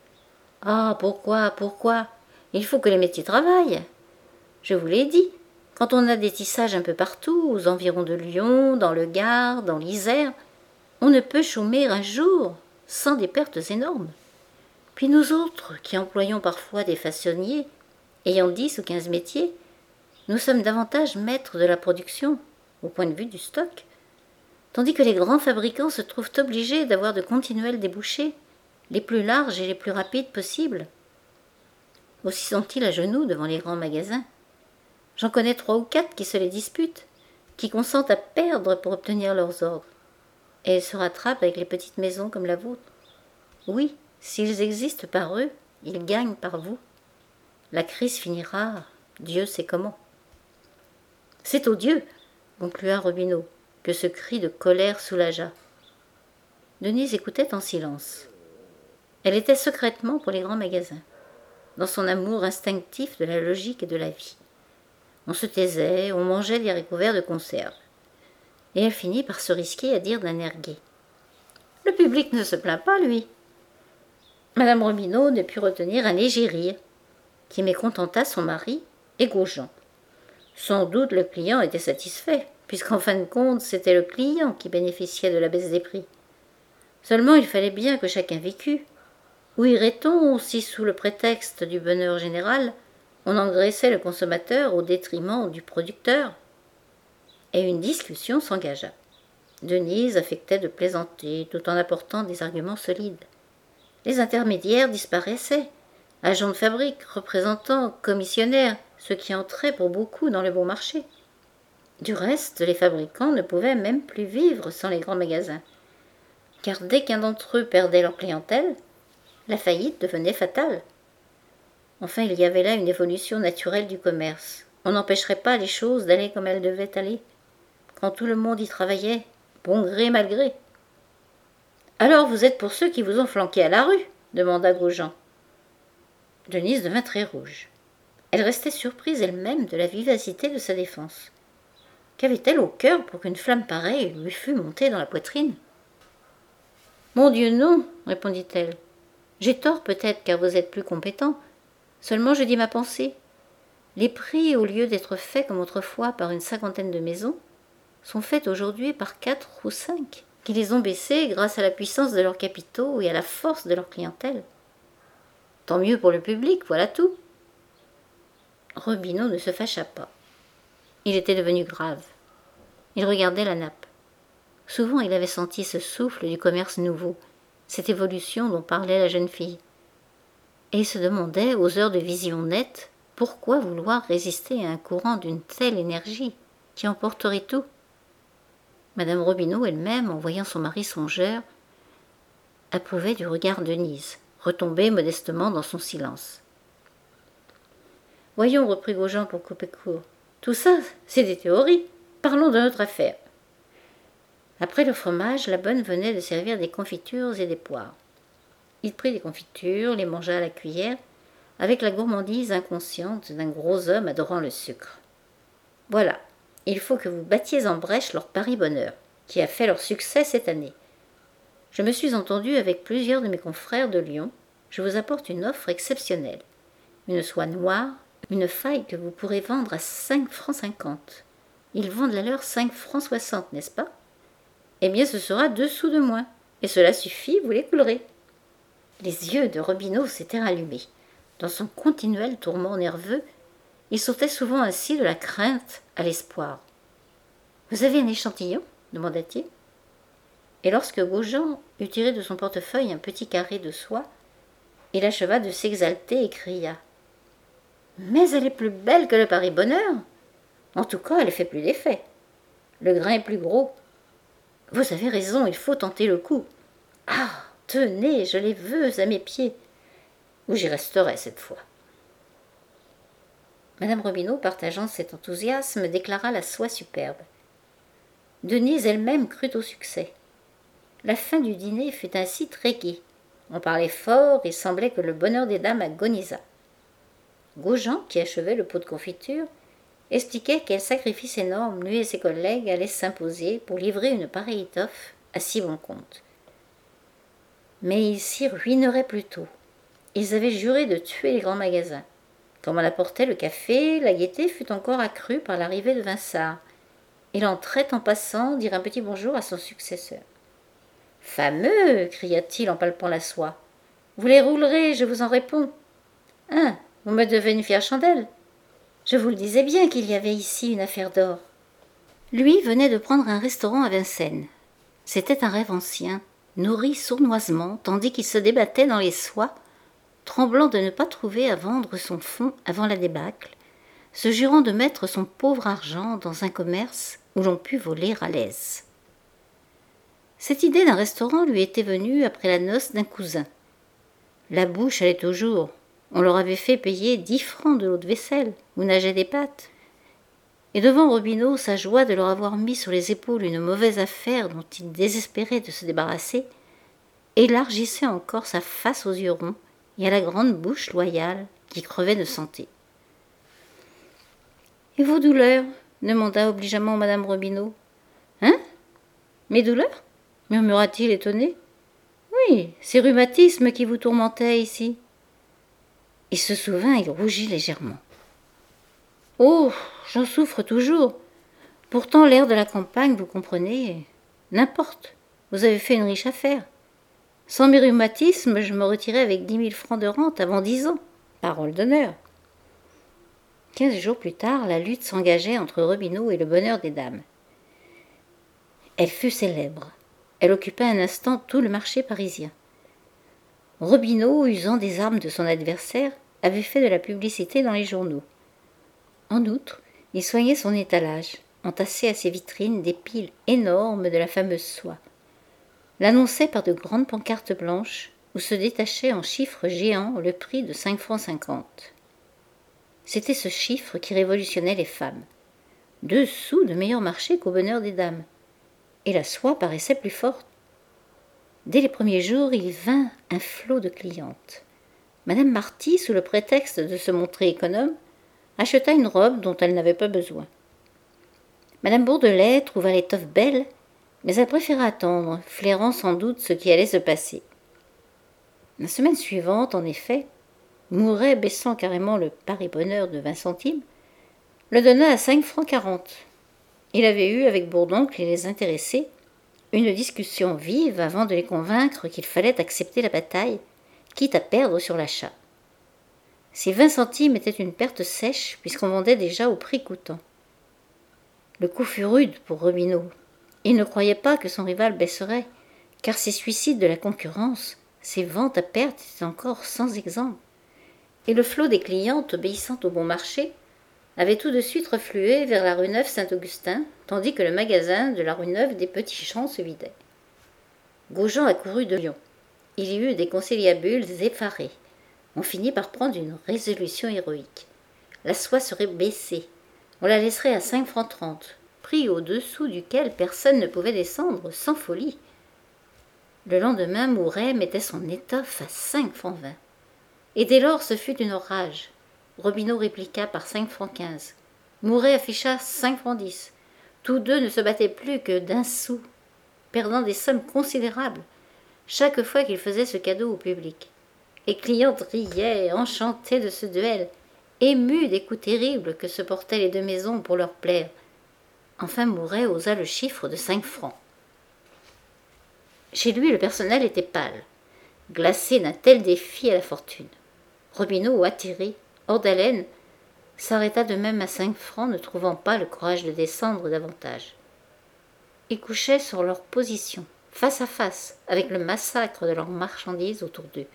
Ah, pourquoi, pourquoi ? Il faut que les métiers travaillent. Je vous l'ai dit, quand on a des tissages un peu partout, aux environs de Lyon, dans le Gard, dans l'Isère, on ne peut chômer un jour sans des pertes énormes. Puis nous autres, qui employons parfois des façonniers, ayant dix ou quinze métiers, nous sommes davantage maîtres de la production, au point de vue du stock, tandis que les grands fabricants se trouvent obligés d'avoir de continuels débouchés, les plus larges et les plus rapides possibles. Aussi sont-ils à genoux devant les grands magasins. J'en connais trois ou quatre qui se les disputent, qui consentent à perdre pour obtenir leurs ordres, et ils se rattrapent avec les petites maisons comme la vôtre. Oui, s'ils existent par eux, ils gagnent par vous. La crise finira, Dieu sait comment. C'est odieux, conclua Robineau, que ce cri de colère soulagea. Denise écoutait en silence. Elle était secrètement pour les grands magasins, dans son amour instinctif de la logique et de la vie. On se taisait, on mangeait des haricots verts de conserve. Et elle finit par se risquer à dire d'un air gai. Le public ne se plaint pas, lui. Madame Robineau ne put retenir un léger rire, qui mécontenta son mari et Gaujean. Sans doute le client était satisfait, puisqu'en fin de compte, c'était le client qui bénéficiait de la baisse des prix. Seulement, il fallait bien que chacun vécût. Où irait-on si, sous le prétexte du bonheur général, on engraissait le consommateur au détriment du producteur ? Et une discussion s'engagea. Denise affectait de plaisanter tout en apportant des arguments solides. Les intermédiaires disparaissaient, agents de fabrique, représentants, commissionnaires, ce qui entrait pour beaucoup dans le bon marché. Du reste, les fabricants ne pouvaient même plus vivre sans les grands magasins, car dès qu'un d'entre eux perdait leur clientèle, la faillite devenait fatale. Enfin, il y avait là une évolution naturelle du commerce. On n'empêcherait pas les choses d'aller comme elles devaient aller, quand tout le monde y travaillait, bon gré mal gré. « Alors vous êtes pour ceux qui vous ont flanqué à la rue ?» demanda Gaujean. Denise devint très rouge. Elle restait surprise elle-même de la vivacité de sa défense. Qu'avait-elle au cœur pour qu'une flamme pareille lui fût montée dans la poitrine ? « Mon Dieu, non !» répondit-elle. « J'ai tort peut-être, car vous êtes plus compétent. Seulement je dis ma pensée. Les prix, au lieu d'être faits comme autrefois par une cinquantaine de maisons, sont faits aujourd'hui par quatre ou cinq, qui les ont baissés grâce à la puissance de leurs capitaux et à la force de leur clientèle. Tant mieux pour le public, voilà tout. » Robineau ne se fâcha pas. Il était devenu grave. Il regardait la nappe. Souvent il avait senti ce souffle du commerce nouveau, cette évolution dont parlait la jeune fille. Et il se demandait, aux heures de vision nette, pourquoi vouloir résister à un courant d'une telle énergie qui emporterait tout. Madame Robineau elle-même, en voyant son mari songeur, approuvait du regard Denise, retombée modestement dans son silence. « Voyons, reprit Gaujean pour couper court, tout ça, c'est des théories. Parlons de notre affaire. » Après le fromage, la bonne venait de servir des confitures et des poires. Il prit des confitures, les mangea à la cuillère, avec la gourmandise inconsciente d'un gros homme adorant le sucre. « Voilà, il faut que vous battiez en brèche leur pari bonheur. qui a fait leur succès cette année. Je me suis entendu avec plusieurs de mes confrères de Lyon. Je vous apporte une offre exceptionnelle. Une soie noire, une faille que vous pourrez vendre à cinq francs cinquante. Ils vendent la leur cinq francs soixante, n'est-ce pas? Eh bien, ce sera deux sous de moins, et cela suffit, vous les coulerez. » Les yeux de Robineau s'étaient rallumés. Dans son continuel tourment nerveux, il sautait souvent ainsi de la crainte à l'espoir. « Vous avez un échantillon ?» demanda-t-il. Et lorsque Gaujean eut tiré de son portefeuille un petit carré de soie, il acheva de s'exalter et cria « Mais elle est plus belle que le Paris Bonheur. En tout cas, elle fait plus d'effet. Le grain est plus gros. Vous avez raison, il faut tenter le coup. Ah, tenez, je les veux à mes pieds. Où j'y resterai cette fois. » Madame Robineau, partageant cet enthousiasme, déclara la soie superbe. Denise elle-même crut au succès. La fin du dîner fut ainsi très gaie. On parlait fort et semblait que le bonheur des dames agonisât. Gaujean, qui achevait le pot de confiture, expliquait quel sacrifice énorme lui et ses collègues allaient s'imposer pour livrer une pareille étoffe à si bon compte. Mais ils s'y ruineraient plus tôt. Ils avaient juré de tuer les grands magasins. Comme on apportait le café, la gaieté fut encore accrue par l'arrivée de Vinçart. Il entrait en passant dire un petit bonjour à son successeur. « Fameux !» cria-t-il en palpant la soie. « Vous les roulerez, je vous en réponds. Hein, vous me devez une fière chandelle. Je vous le disais bien qu'il y avait ici une affaire d'or. » Lui venait de prendre un restaurant à Vincennes. C'était un rêve ancien, nourri sournoisement, tandis qu'il se débattait dans les soies, tremblant de ne pas trouver à vendre son fonds avant la débâcle, se jurant de mettre son pauvre argent dans un commerce où l'on pût voler à l'aise. Cette idée d'un restaurant lui était venue après la noce d'un cousin. La bouche allait toujours. On leur avait fait payer dix francs de l'eau de vaisselle, où nageaient des pâtes. Et devant Robineau, sa joie de leur avoir mis sur les épaules une mauvaise affaire dont il désespérait de se débarrasser, élargissait encore sa face aux yeux ronds et à la grande bouche loyale qui crevait de santé. « Et vos douleurs ?» demanda obligeamment madame Robineau. « Hein? Mes douleurs ?» murmura-t-il étonné. « Oui, ces rhumatismes qui vous tourmentaient ici. » Il se souvint et rougit légèrement. « Oh, j'en souffre toujours. Pourtant l'air de la campagne, vous comprenez, n'importe, vous avez fait une riche affaire. Sans mes rhumatismes, je me retirais avec dix mille francs de rente avant dix ans. Parole d'honneur. » Quinze jours plus tard, la lutte s'engageait entre Robineau et le bonheur des dames. Elle fut célèbre. Elle occupa un instant tout le marché parisien. Robineau, usant des armes de son adversaire, avait fait de la publicité dans les journaux. En outre, il soignait son étalage, entassait à ses vitrines des piles énormes de la fameuse soie. L'annonçait par de grandes pancartes blanches où se détachait en chiffres géants le prix de cinq francs cinquante. C'était ce chiffre qui révolutionnait les femmes. Deux sous de meilleur marché qu'au bonheur des dames. Et la soie paraissait plus forte. Dès les premiers jours, il vint un flot de clientes. Madame Marty, sous le prétexte de se montrer économe, acheta une robe dont elle n'avait pas besoin. Madame Bourdelais trouva l'étoffe belle, mais elle préféra attendre, flairant sans doute ce qui allait se passer. La semaine suivante, en effet, Mouret, baissant carrément le Paris-Bonheur de vingt centimes, le donna à cinq francs quarante. Il avait eu, avec Bourdoncle et les intéressés, une discussion vive avant de les convaincre qu'il fallait accepter la bataille, quitte à perdre sur l'achat. Ces vingt centimes étaient une perte sèche, puisqu'on vendait déjà au prix coûtant. Le coup fut rude pour Robineau. Il ne croyait pas que son rival baisserait, car ces suicides de la concurrence, ces ventes à perte étaient encore sans exemple. Et le flot des clientes obéissant au bon marché avait tout de suite reflué vers la rue Neuve-Saint-Augustin, tandis que le magasin de la rue Neuve des Petits Champs se vidait. Gaujean accourut de Lyon. Il y eut des conciliabules effarés. On finit par prendre une résolution héroïque. La soie serait baissée. On la laisserait à cinq francs trente, prix au-dessous duquel personne ne pouvait descendre sans folie. Le lendemain, Mouret mettait son étoffe à cinq francs vingt. Et dès lors, ce fut une orage. Robineau répliqua par cinq francs quinze. Mouret afficha cinq francs dix. Tous deux ne se battaient plus que d'un sou perdant des sommes considérables chaque fois qu'il faisait ce cadeau au public. Les clientes riaient, enchantées de ce duel, émues des coups terribles que se portaient les deux maisons pour leur plaire. Enfin Mouret osa le chiffre de cinq francs. Chez lui, le personnel était pâle, glacé d'un tel défi à la fortune. Robineau, atterré, hors d'haleine, s'arrêta de même à cinq francs, ne trouvant pas le courage de descendre davantage. Ils couchaient sur leur position, face à face, avec le massacre de leurs marchandises autour d'eux.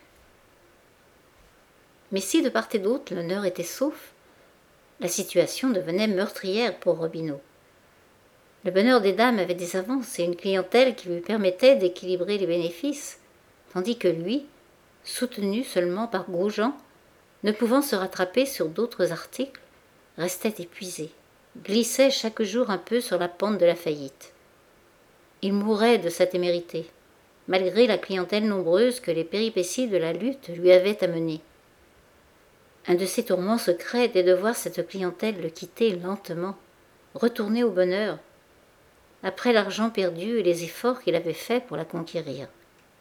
Mais si de part et d'autre l'honneur était sauf, la situation devenait meurtrière pour Robineau. Le bonheur des dames avait des avances et une clientèle qui lui permettait d'équilibrer les bénéfices, tandis que lui, soutenu seulement par Grosjean, ne pouvant se rattraper sur d'autres articles, restait épuisé, glissait chaque jour un peu sur la pente de la faillite. Il mourait de sa témérité, malgré la clientèle nombreuse que les péripéties de la lutte lui avaient amenée. Un de ses tourments secrets était de voir cette clientèle le quitter lentement, retourner au bonheur, après l'argent perdu et les efforts qu'il avait faits pour la conquérir.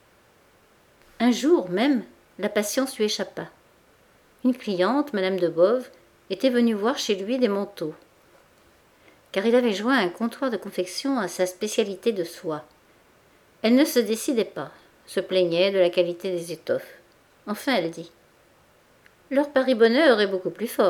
Un jour même, la patience lui échappa. Une cliente, Madame de Boves, était venue voir chez lui des manteaux, car il avait joint un comptoir de confection à sa spécialité de soie. Elle ne se décidait pas, se plaignait de la qualité des étoffes. Enfin, elle dit « Leur Paris-Bonheur est beaucoup plus fort. »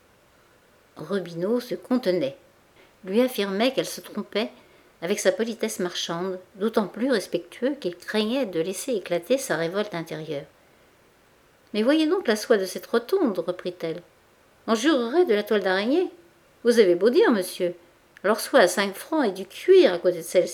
Robineau se contenait, lui affirmait qu'elle se trompait avec sa politesse marchande, d'autant plus respectueux qu'il craignait de laisser éclater sa révolte intérieure. « Mais voyez donc la soie de cette rotonde, reprit-elle. On jurerait de la toile d'araignée. Vous avez beau dire, monsieur. Alors soit à cinq francs et du cuir à côté de celle-ci. »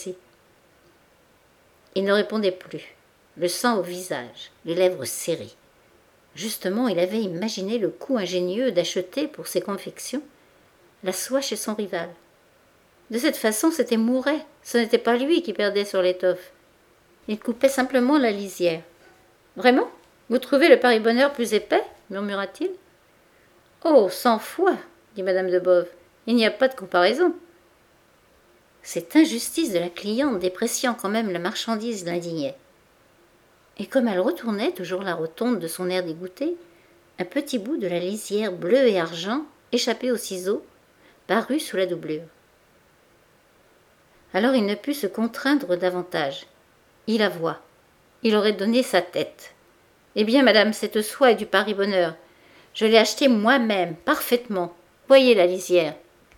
Il ne répondait plus, le sang au visage, les lèvres serrées. Justement, il avait imaginé le coup ingénieux d'acheter pour ses confections la soie chez son rival. De cette façon, c'était Mouret, ce n'était pas lui qui perdait sur l'étoffe. Il coupait simplement la lisière. « Vraiment ? Vous trouvez le Paris-Bonheur plus épais ?» murmura-t-il. « Oh, cent fois !» dit Madame de Boves. « Il n'y a pas de comparaison. » Cette injustice de la cliente dépréciant quand même la marchandise l'indignait. Et comme elle retournait toujours la rotonde de son air dégoûté, un petit bout de la lisière bleue et argent, échappé aux ciseaux, parut sous la doublure. Alors il ne put se contraindre davantage. Il avoua. Il aurait donné sa tête. « Eh bien, madame, cette soie est du Paris-Bonheur. Je l'ai achetée moi-même, parfaitement. Voyez la lisière. »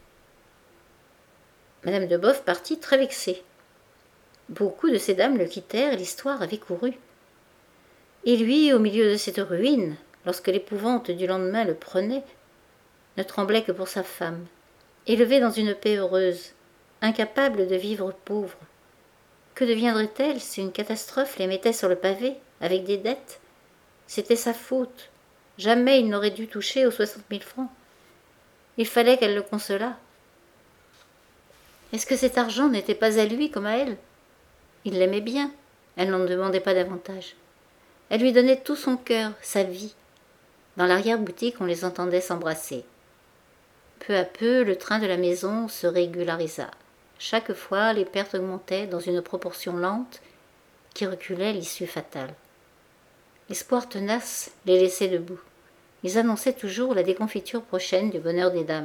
Madame de Boves partit très vexée. Beaucoup de ces dames le quittèrent et l'histoire avait couru. Et lui, au milieu de cette ruine, lorsque l'épouvante du lendemain le prenait, ne tremblait que pour sa femme, élevé dans une paix heureuse, incapable de vivre pauvre. Que deviendrait-elle si une catastrophe les mettait sur le pavé, avec des dettes? C'était sa faute. Jamais il n'aurait dû toucher aux soixante mille francs. Il fallait qu'elle le consolât. Est-ce que cet argent n'était pas à lui comme à elle? Il l'aimait bien. Elle n'en demandait pas davantage. Elle lui donnait tout son cœur, sa vie. Dans l'arrière-boutique, on les entendait s'embrasser. Peu à peu, le train de la maison se régularisa. Chaque fois, les pertes augmentaient dans une proportion lente qui reculait l'issue fatale. L'espoir tenace les laissait debout. Ils annonçaient toujours la déconfiture prochaine du bonheur des dames.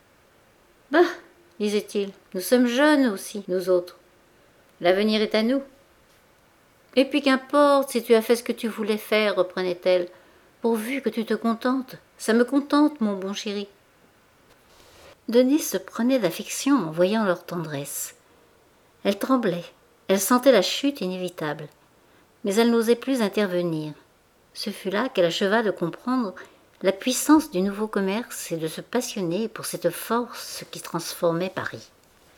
« Bah !» disait-il, « nous sommes jeunes aussi, nous autres. L'avenir est à nous. » « Et puis qu'importe si tu as fait ce que tu voulais faire, reprenait-elle, pourvu que tu te contentes. Ça me contente, mon bon chéri. » Denise se prenait d'affection en voyant leur tendresse. Elle tremblait, elle sentait la chute inévitable, mais elle n'osait plus intervenir. Ce fut là qu'elle acheva de comprendre la puissance du nouveau commerce et de se passionner pour cette force qui transformait Paris.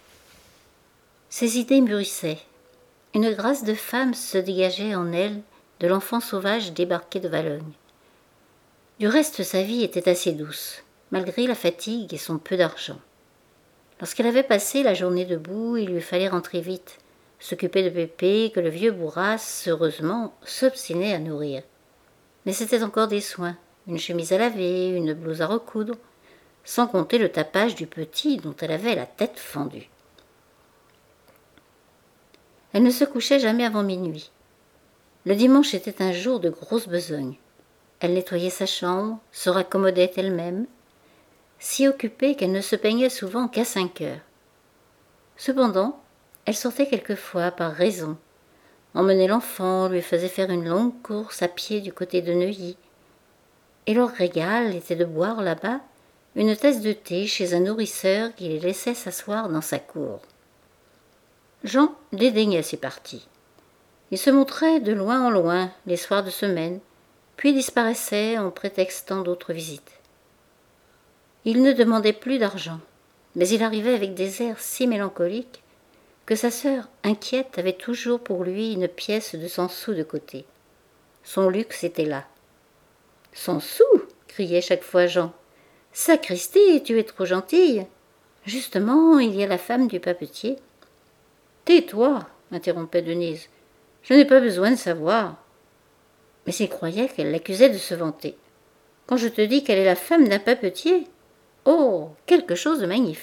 Ses idées mûrissaient. Une grâce de femme se dégageait en elle de l'enfant sauvage débarqué de Valogne. Du reste, sa vie était assez douce, malgré la fatigue et son peu d'argent. Lorsqu'elle avait passé la journée debout, il lui fallait rentrer vite, s'occuper de Pépé, que le vieux Bourras, heureusement, s'obstinait à nourrir. Mais c'était encore des soins, une chemise à laver, une blouse à recoudre, sans compter le tapage du petit dont elle avait la tête fendue. Elle ne se couchait jamais avant minuit. Le dimanche était un jour de grosse besogne. Elle nettoyait sa chambre, se raccommodait elle-même, si occupée qu'elle ne se peignait souvent qu'à cinq heures. Cependant, elle sortait quelquefois par raison, emmenait l'enfant, lui faisait faire une longue course à pied du côté de Neuilly, et leur régal était de boire là-bas une tasse de thé chez un nourrisseur qui les laissait s'asseoir dans sa cour. Jean dédaignait ces parties. Il se montrait de loin en loin les soirs de semaine, puis disparaissait en prétextant d'autres visites. Il ne demandait plus d'argent, mais il arrivait avec des airs si mélancoliques que sa sœur, inquiète, avait toujours pour lui une pièce de cent sous de côté. Son luxe était là. « Cent sous !» criait chaque fois Jean. « Sacristi, tu es trop gentille. Justement, il y a la femme du papetier. »« Tais-toi !» interrompait Denise. « Je n'ai pas besoin de savoir. » Mais il croyait qu'elle l'accusait de se vanter. « Quand je te dis qu'elle est la femme d'un papetier, oh, quelque chose de magnifique !»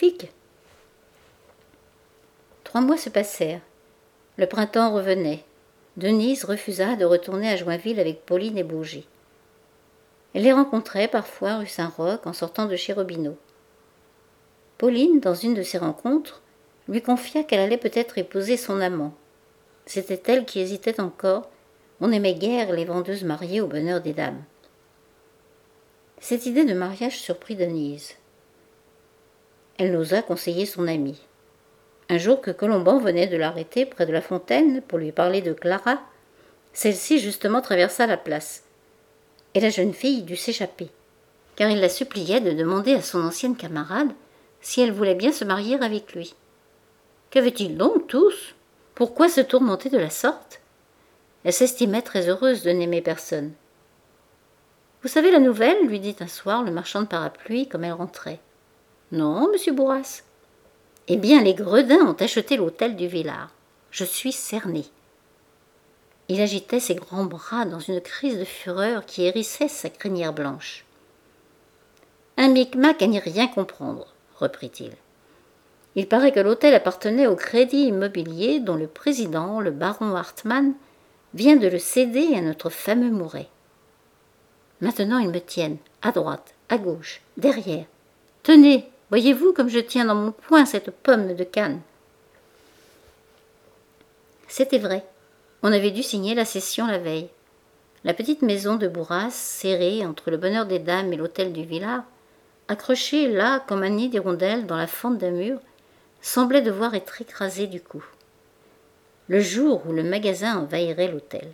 Trois mois se passèrent. Le printemps revenait. Denise refusa de retourner à Joinville avec Pauline et Bourgie. Elle les rencontrait parfois rue Saint-Roch en sortant de chez Robineau. Pauline, dans une de ces rencontres, lui confia qu'elle allait peut-être épouser son amant. C'était elle qui hésitait encore. On n'aimait guère les vendeuses mariées au bonheur des dames. Cette idée de mariage surprit Denise. Elle n'osa conseiller son amie. Un jour que Colomban venait de l'arrêter près de la fontaine pour lui parler de Clara, celle-ci justement traversa la place. Et la jeune fille dut s'échapper, car il la suppliait de demander à son ancienne camarade si elle voulait bien se marier avec lui. Qu'avaient-ils donc tous? Pourquoi se tourmenter de la sorte? Elle s'estimait très heureuse de n'aimer personne. « Vous savez la nouvelle ?» lui dit un soir le marchand de parapluies comme elle rentrait. « Non, monsieur Bourras. »« Eh bien, les Gredin ont acheté l'hôtel du Villard. Je suis cerné. » Il agitait ses grands bras dans une crise de fureur qui hérissait sa crinière blanche. « Un micmac à n'y rien comprendre, » reprit-il. « Il paraît que l'hôtel appartenait au Crédit Immobilier dont le président, le baron Hartmann, vient de le céder à notre fameux Mouret. Maintenant ils me tiennent, à droite, à gauche, derrière. Tenez, voyez-vous comme je tiens dans mon poing cette pomme de Cannes. » C'était vrai. On avait dû signer la cession la veille. La petite maison de Bourras, serrée entre le bonheur des dames et l'hôtel du Villard, accrochée là comme un nid d'hirondelles dans la fente d'un mur, semblait devoir être écrasée du coup. Le jour où le magasin envahirait l'hôtel.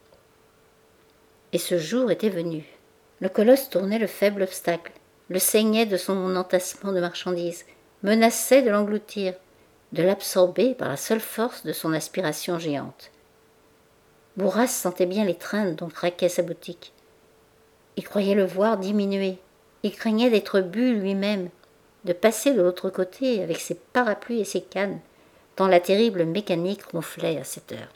Et ce jour était venu. Le colosse tournait le faible obstacle, le saignait de son entassement de marchandises, menaçait de l'engloutir, de l'absorber par la seule force de son aspiration géante. Bourras sentait bien l'étreinte dont craquait sa boutique. Il croyait le voir diminuer. Il craignait d'être bu lui-même, de passer de l'autre côté avec ses parapluies et ses cannes, tant la terrible mécanique ronflait à cette heure.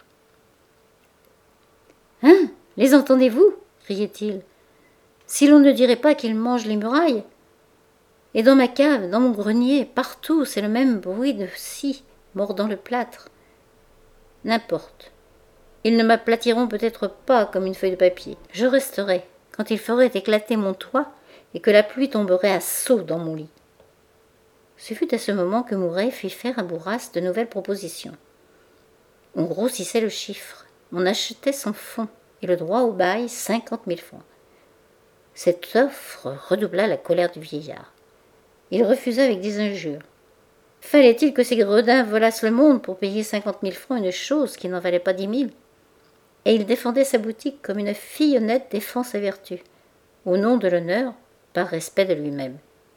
« Hein, les entendez-vous » criait-il. « Si l'on ne dirait pas qu'ils mangent les murailles. Et dans ma cave, dans mon grenier, partout, c'est le même bruit de scie mordant le plâtre. N'importe. Ils ne m'aplatiront peut-être pas comme une feuille de papier. Je resterai, quand ils feraient éclater mon toit et que la pluie tomberait à seaux dans mon lit. » Ce fut à ce moment que Mouret fit faire à Bourras de nouvelles propositions. On grossissait le chiffre, on achetait son fonds et le droit au bail cinquante mille francs. Cette offre redoubla la colère du vieillard. Il refusa avec des injures. Fallait-il que ces gredins volassent le monde pour payer cinquante mille francs une chose qui n'en valait pas dix mille? Et il défendait sa boutique comme une fille honnête défend sa vertu, au nom de l'honneur, par respect de lui-même.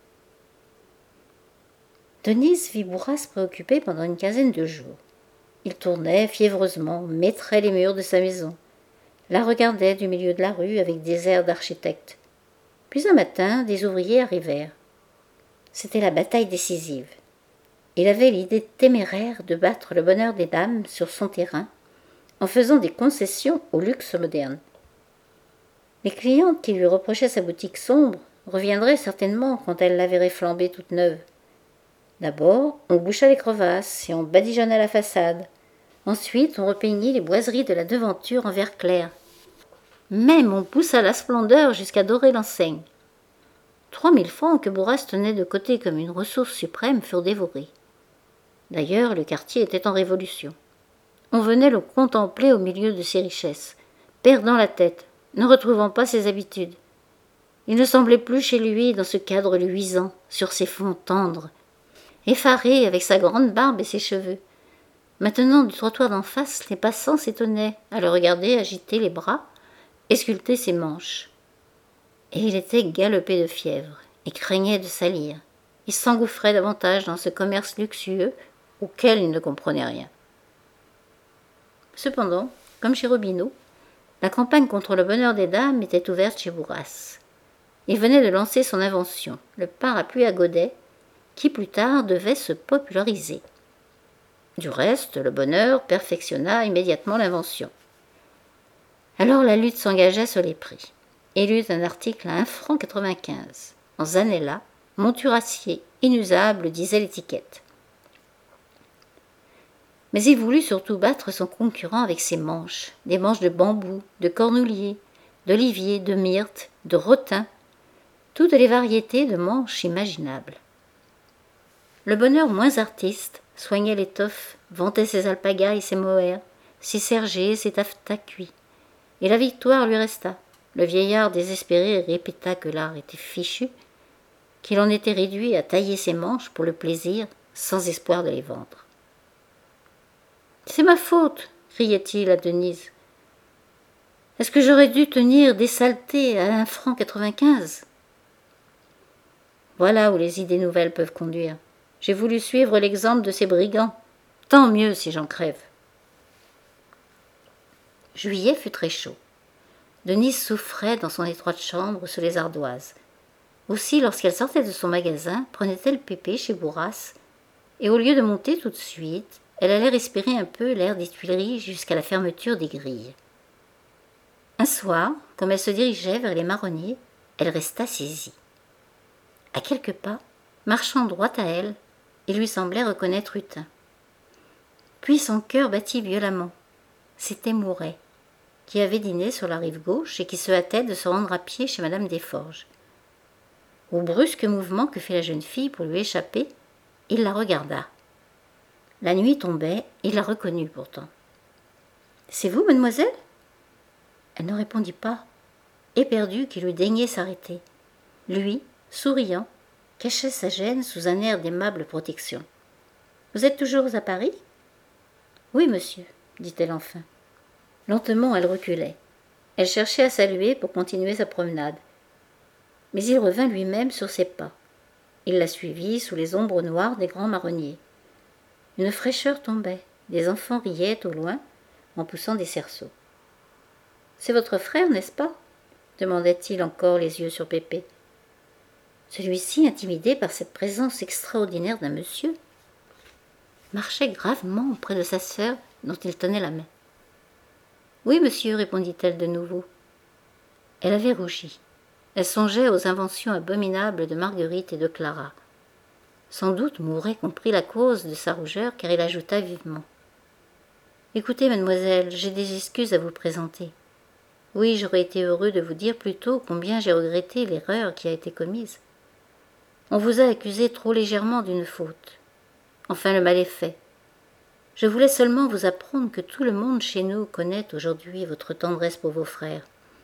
Denise vit Bourras préoccupé pendant une quinzaine de jours. Il tournait fiévreusement, maîtrait les murs de sa maison, la regardait du milieu de la rue avec des airs d'architecte. Puis un matin, des ouvriers arrivèrent. C'était la bataille décisive. Il avait l'idée téméraire de battre le bonheur des dames sur son terrain, en faisant des concessions au luxe moderne. Les clientes qui lui reprochaient sa boutique sombre reviendraient certainement quand elle la verrait flamber toute neuve. D'abord, on boucha les crevasses et on badigeonna la façade. Ensuite, on repeignit les boiseries de la devanture en vert clair. Même on poussa la splendeur jusqu'à dorer l'enseigne. Trois mille francs que Bourras tenait de côté comme une ressource suprême furent dévorés. D'ailleurs, le quartier était en révolution. On venait le contempler au milieu de ses richesses, perdant la tête, ne retrouvant pas ses habitudes. Il ne semblait plus chez lui dans ce cadre luisant, sur ses fonds tendres, effaré avec sa grande barbe et ses cheveux. Maintenant, du trottoir d'en face, les passants s'étonnaient à le regarder agiter les bras et sculpter ses manches. Et il était galopé de fièvre et craignait de salir. Il s'engouffrait davantage dans ce commerce luxueux auquel il ne comprenait rien. Cependant, comme chez Robineau, la campagne contre le bonheur des dames était ouverte chez Bourras. Il venait de lancer son invention, le parapluie à godets, qui plus tard devait se populariser. Du reste, le bonheur perfectionna immédiatement l'invention. Alors la lutte s'engagea sur les prix. Il eut un article à un franc quatre-vingt-quinze. En Zanella, monture acier, inusable, disait l'étiquette. Mais il voulut surtout battre son concurrent avec ses manches, des manches de bambou, de cornoulier, d'olivier, de myrte, de rotin, toutes les variétés de manches imaginables. Le bonheur moins artiste soignait l'étoffe, vantait ses alpagas et ses mohair, ses sergés, ses taffetas cuits. Et la victoire lui resta. Le vieillard désespéré répéta que l'art était fichu, qu'il en était réduit à tailler ses manches pour le plaisir, sans espoir de les vendre. « C'est ma faute !» criait-il à Denise. « Est-ce que j'aurais dû tenir des saletés à un franc quatre-vingt-quinze ?» Voilà où les idées nouvelles peuvent conduire. J'ai voulu suivre l'exemple de ces brigands. Tant mieux si j'en crève. Juillet fut très chaud. Denise souffrait dans son étroite chambre sous les ardoises. Aussi, lorsqu'elle sortait de son magasin, prenait-elle pépé chez Bourras, et au lieu de monter tout de suite, elle allait respirer un peu l'air des Tuileries jusqu'à la fermeture des grilles. Un soir, comme elle se dirigeait vers les marronniers, elle resta saisie. À quelques pas, marchant droit à elle, il lui semblait reconnaître Hutin. Puis son cœur battit violemment. C'était Mouret, qui avait dîné sur la rive gauche et qui se hâtait de se rendre à pied chez Madame Desforges. Au brusque mouvement que fit la jeune fille pour lui échapper, il la regarda. La nuit tombait, il la reconnut pourtant. « C'est vous, mademoiselle ?» Elle ne répondit pas, éperdue qu'il eût daigné s'arrêter. Lui, souriant, cachait sa gêne sous un air d'aimable protection. « Vous êtes toujours à Paris ?»« Oui, monsieur, » dit-elle enfin. Lentement, elle reculait. Elle cherchait à saluer pour continuer sa promenade. Mais il revint lui-même sur ses pas. Il la suivit sous les ombres noires des grands marronniers. Une fraîcheur tombait, des enfants riaient au loin en poussant des cerceaux. « C'est votre frère, n'est-ce pas ?» demandait-il encore les yeux sur Pépé. Celui-ci, intimidé par cette présence extraordinaire d'un monsieur, marchait gravement auprès de sa sœur dont il tenait la main. « Oui, monsieur, répondit-elle de nouveau. Elle avait rougi. Elle songeait aux inventions abominables de Marguerite et de Clara. Sans doute Mouret comprit la cause de sa rougeur, car il ajouta vivement. « Écoutez, mademoiselle, j'ai des excuses à vous présenter. Oui, j'aurais été heureux de vous dire plus tôt combien j'ai regretté l'erreur qui a été commise. On vous a accusé trop légèrement d'une faute. Enfin, le mal est fait. Je voulais seulement vous apprendre que tout le monde chez nous connaît aujourd'hui votre tendresse pour vos frères. »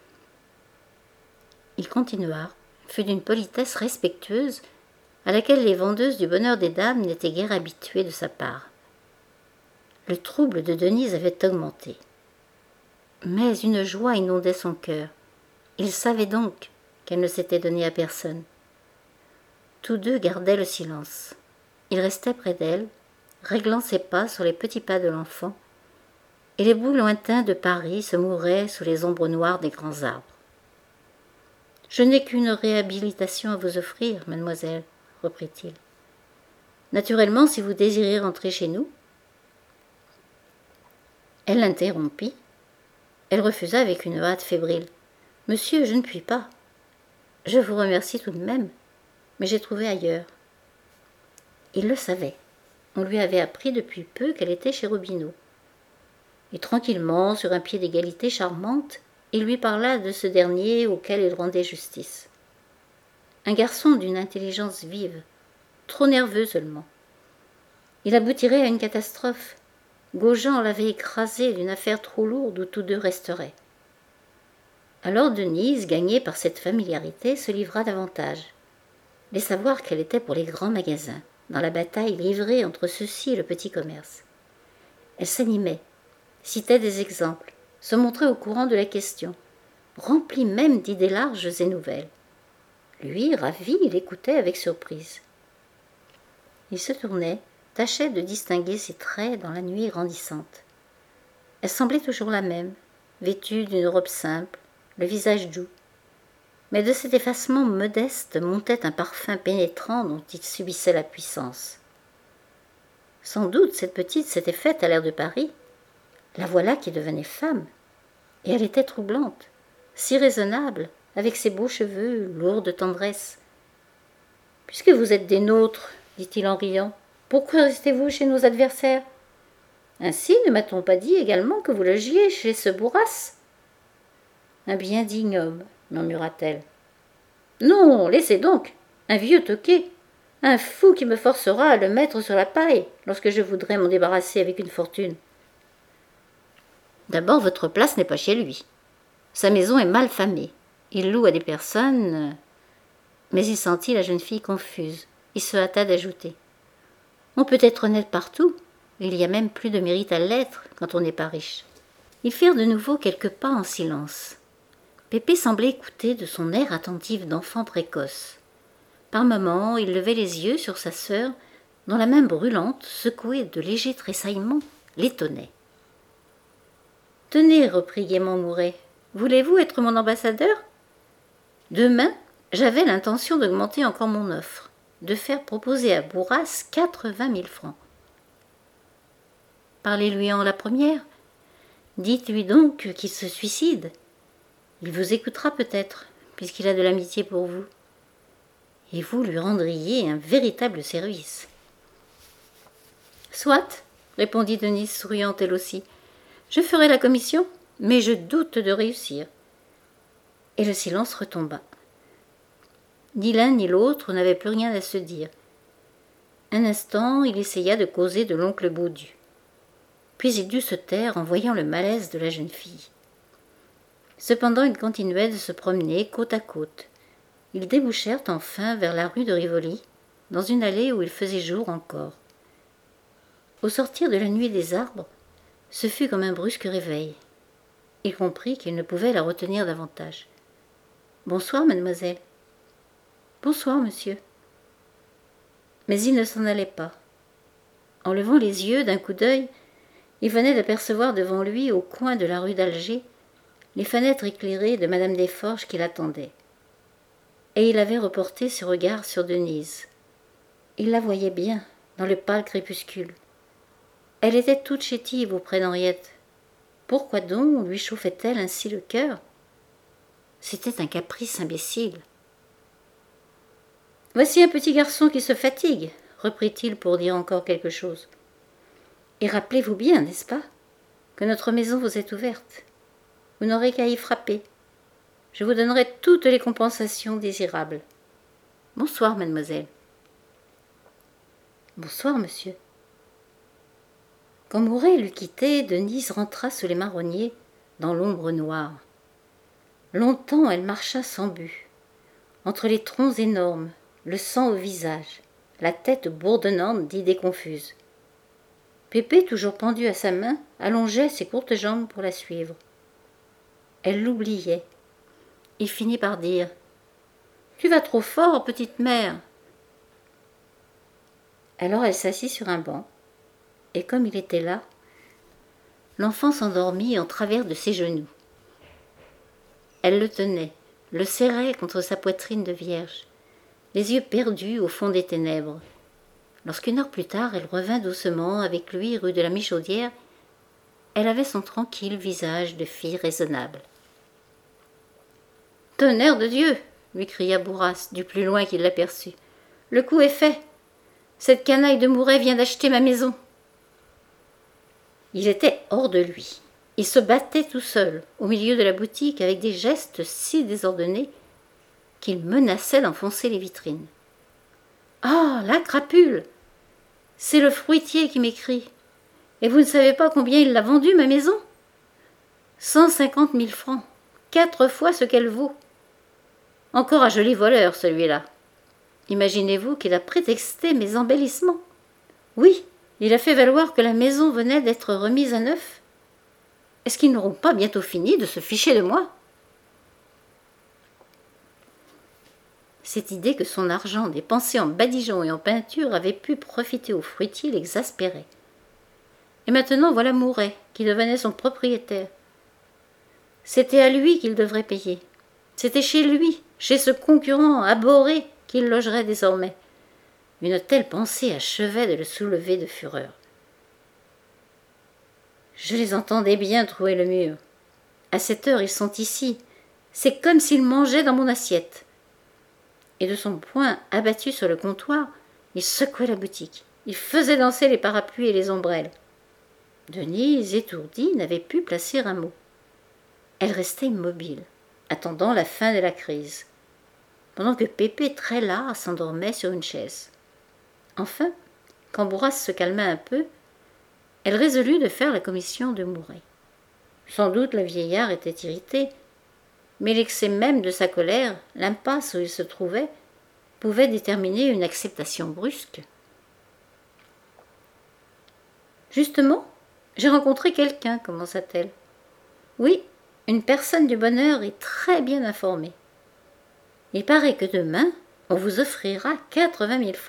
Il continua, fut d'une politesse respectueuse, à laquelle les vendeuses du bonheur des dames n'étaient guère habituées de sa part. Le trouble de Denise avait augmenté. Mais une joie inondait son cœur. Il savait donc qu'elle ne s'était donnée à personne. Tous deux gardaient le silence. Il restait près d'elle, réglant ses pas sur les petits pas de l'enfant, et les bouts lointains de Paris se mouraient sous les ombres noires des grands arbres. « Je n'ai qu'une réhabilitation à vous offrir, mademoiselle, » reprit-il. « Naturellement, si vous désirez rentrer chez nous. » Elle l'interrompit. Elle refusa avec une hâte fébrile. « Monsieur, je ne puis pas. Je vous remercie tout de même, mais j'ai trouvé ailleurs. » Il le savait. On lui avait appris depuis peu qu'elle était chez Robineau. et tranquillement, sur un pied d'égalité charmante, il lui parla de ce dernier auquel il rendait justice. Un garçon d'une intelligence vive, trop nerveux seulement. Il aboutirait à une catastrophe. Gaujean l'avait écrasé d'une affaire trop lourde où tous deux resteraient. Alors Denise, gagnée par cette familiarité, se livra davantage. Laissa voir qu'elle était pour les grands magasins, dans la bataille livrée entre ceux-ci et le petit commerce. Elle s'animait, citait des exemples, se montrait au courant de la question, remplie même d'idées larges et nouvelles. Lui, ravi, il écoutait avec surprise. Il se tournait, tâchait de distinguer ses traits dans la nuit grandissante. Elle semblait toujours la même, vêtue d'une robe simple, le visage doux. Mais de cet effacement modeste montait un parfum pénétrant dont il subissait la puissance. Sans doute cette petite s'était faite à l'air de Paris. La voilà qui devenait femme. Et elle était troublante, si raisonnable, avec ses beaux cheveux, lourds de tendresse. « Puisque vous êtes des nôtres, dit-il en riant, pourquoi restez-vous chez nos adversaires ? Ainsi ne m'a-t-on pas dit également que vous logiez chez ce Bourras ? Un bien digne homme, murmura-t-elle. Non, laissez donc, un vieux toqué, un fou qui me forcera à le mettre sur la paille lorsque je voudrais m'en débarrasser avec une fortune. D'abord, votre place n'est pas chez lui. Sa maison est mal famée. Il loue à des personnes... Mais il sentit la jeune fille confuse. Il se hâta d'ajouter. On peut être honnête partout. Il y a même plus de mérite à l'être quand on n'est pas riche. Ils firent de nouveau quelques pas en silence. Pépé semblait écouter de son air attentif d'enfant précoce. Par moments, il levait les yeux sur sa sœur, dont la main brûlante, secouée de légers tressaillements, l'étonnait. « Tenez, reprit gaiement Mouret, voulez-vous être mon ambassadeur ? Demain, j'avais l'intention d'augmenter encore mon offre, de faire proposer à Bourras quatre-vingt mille francs. Parlez-lui en la première. Dites-lui donc qu'il se suicide. Il vous écoutera peut-être, puisqu'il a de l'amitié pour vous. Et vous lui rendriez un véritable service. »« Soit, répondit Denise, souriant elle aussi. Je ferai la commission, mais je doute de réussir. » Et le silence retomba. Ni l'un ni l'autre n'avait plus rien à se dire. Un instant, il essaya de causer de l'oncle Baudu. Puis il dut se taire en voyant le malaise de la jeune fille. Cependant, ils continuaient de se promener côte à côte. Ils débouchèrent enfin vers la rue de Rivoli, dans une allée où il faisait jour encore. Au sortir de la nuit des arbres, ce fut comme un brusque réveil. Il comprit qu'il ne pouvait la retenir davantage. « Bonsoir, mademoiselle. »« Bonsoir, monsieur. » Mais il ne s'en allait pas. En levant les yeux d'un coup d'œil, il venait d'apercevoir devant lui, au coin de la rue d'Alger, les fenêtres éclairées de madame Desforges qui l'attendait. Et il avait reporté ses regards sur Denise. Il la voyait bien, dans le pâle crépuscule. Elle était toute chétive auprès d'Henriette. Pourquoi donc lui chauffait-elle ainsi le cœur ? C'était un caprice imbécile. « Voici un petit garçon qui se fatigue, » reprit-il pour dire encore quelque chose. « Et rappelez-vous bien, n'est-ce pas, que notre maison vous est ouverte. Vous n'aurez qu'à y frapper. Je vous donnerai toutes les compensations désirables. Bonsoir, mademoiselle. »« Bonsoir, monsieur. » Quand Mouret l'eut quitté, Denise rentra sous les marronniers, dans l'ombre noire. Longtemps elle marcha sans but, entre les troncs énormes, le sang au visage, la tête bourdonnante d'idées confuses. Pépé, toujours pendu à sa main, allongeait ses courtes jambes pour la suivre. Elle l'oubliait. Il finit par dire « Tu vas trop fort, petite mère !» Alors elle s'assit sur un banc, et comme il était là, l'enfant s'endormit en travers de ses genoux. Elle le tenait, le serrait contre sa poitrine de vierge, les yeux perdus au fond des ténèbres. Lorsqu'une heure plus tard, elle revint doucement avec lui rue de la Michaudière, elle avait son tranquille visage de fille raisonnable. « Tonnerre de Dieu !» lui cria Bourras, du plus loin qu'il l'aperçut. « Le coup est fait. Cette canaille de Mouret vient d'acheter ma maison. » Il était hors de lui. Il se battait tout seul, au milieu de la boutique, avec des gestes si désordonnés qu'il menaçait d'enfoncer les vitrines. « Ah, la crapule! C'est le fruitier qui m'écrit. Et vous ne savez pas combien il l'a vendu, ma maison? Cent cinquante mille francs, quatre fois ce qu'elle vaut. Encore un joli voleur, celui-là. Imaginez-vous qu'il a prétexté mes embellissements. Oui, il a fait valoir que la maison venait d'être remise à neuf. Est-ce qu'ils n'auront pas bientôt fini de se ficher de moi? » Cette idée que son argent dépensé en badigeons et en peinture avait pu profiter au fruitier l'exaspérait. Et maintenant voilà Mouret, qui devenait son propriétaire. C'était à lui qu'il devrait payer. C'était chez lui, chez ce concurrent abhorré, qu'il logerait désormais. Une telle pensée achevait de le soulever de fureur. Je les entendais bien trouer le mur. À cette heure, ils sont ici. C'est comme s'ils mangeaient dans mon assiette. Et de son poing abattu sur le comptoir, il secouait la boutique. Il faisait danser les parapluies et les ombrelles. Denise, étourdie, n'avait pu placer un mot. Elle restait immobile, attendant la fin de la crise, pendant que Pépé, très las, s'endormait sur une chaise. Enfin, quand Bourras se calma un peu, elle résolut de faire la commission de Mouret. Sans doute le vieillard était irrité, mais l'excès même de sa colère, l'impasse où il se trouvait, pouvait déterminer une acceptation brusque. « Justement, j'ai rencontré quelqu'un, commença-t-elle. Oui, une personne du bonheur est très bien informée. Il paraît que demain, on vous offrira quatre-vingt mille francs. »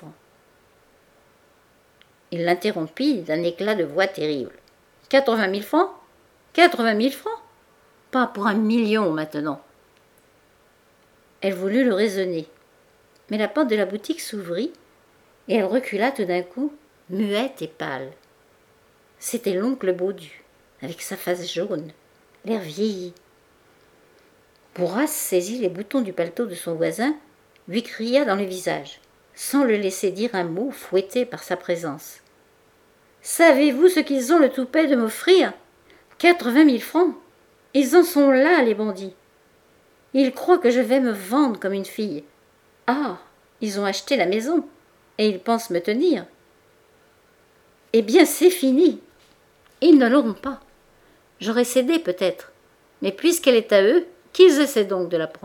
Il l'interrompit d'un éclat de voix terrible. « Quatre-vingt mille francs? Quatre-vingt mille francs? Pas pour un million maintenant. » Elle voulut le raisonner, mais la porte de la boutique s'ouvrit et elle recula tout d'un coup, muette et pâle. C'était l'oncle Baudu, avec sa face jaune, l'air vieilli. Bourras saisit les boutons du paletot de son voisin, lui cria dans le visage, sans le laisser dire un mot, fouetté par sa présence. « Savez-vous ce qu'ils ont le toupet de m'offrir? Quatre-vingt mille francs. Ils en sont là, les bandits. Ils croient que je vais me vendre comme une fille. Ah, ils ont acheté la maison, et ils pensent me tenir. Eh bien, c'est fini. Ils ne l'auront pas. J'aurais cédé peut-être, mais puisqu'elle est à eux, qu'ils essaient donc de la prendre. »«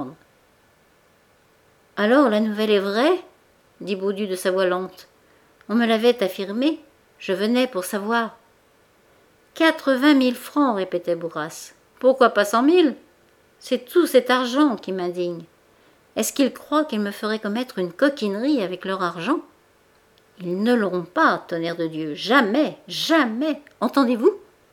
Alors la nouvelle est vraie ?» dit Baudu de sa voix lente. « On me l'avait affirmé, je venais pour savoir. »« Quatre-vingt mille francs, répétait Bourras. Pourquoi pas cent mille? C'est tout cet argent qui m'indigne. Est-ce qu'ils croient qu'ils me feraient commettre une coquinerie avec leur argent? Ils ne l'auront pas, tonnerre de Dieu, jamais, jamais, entendez-vous »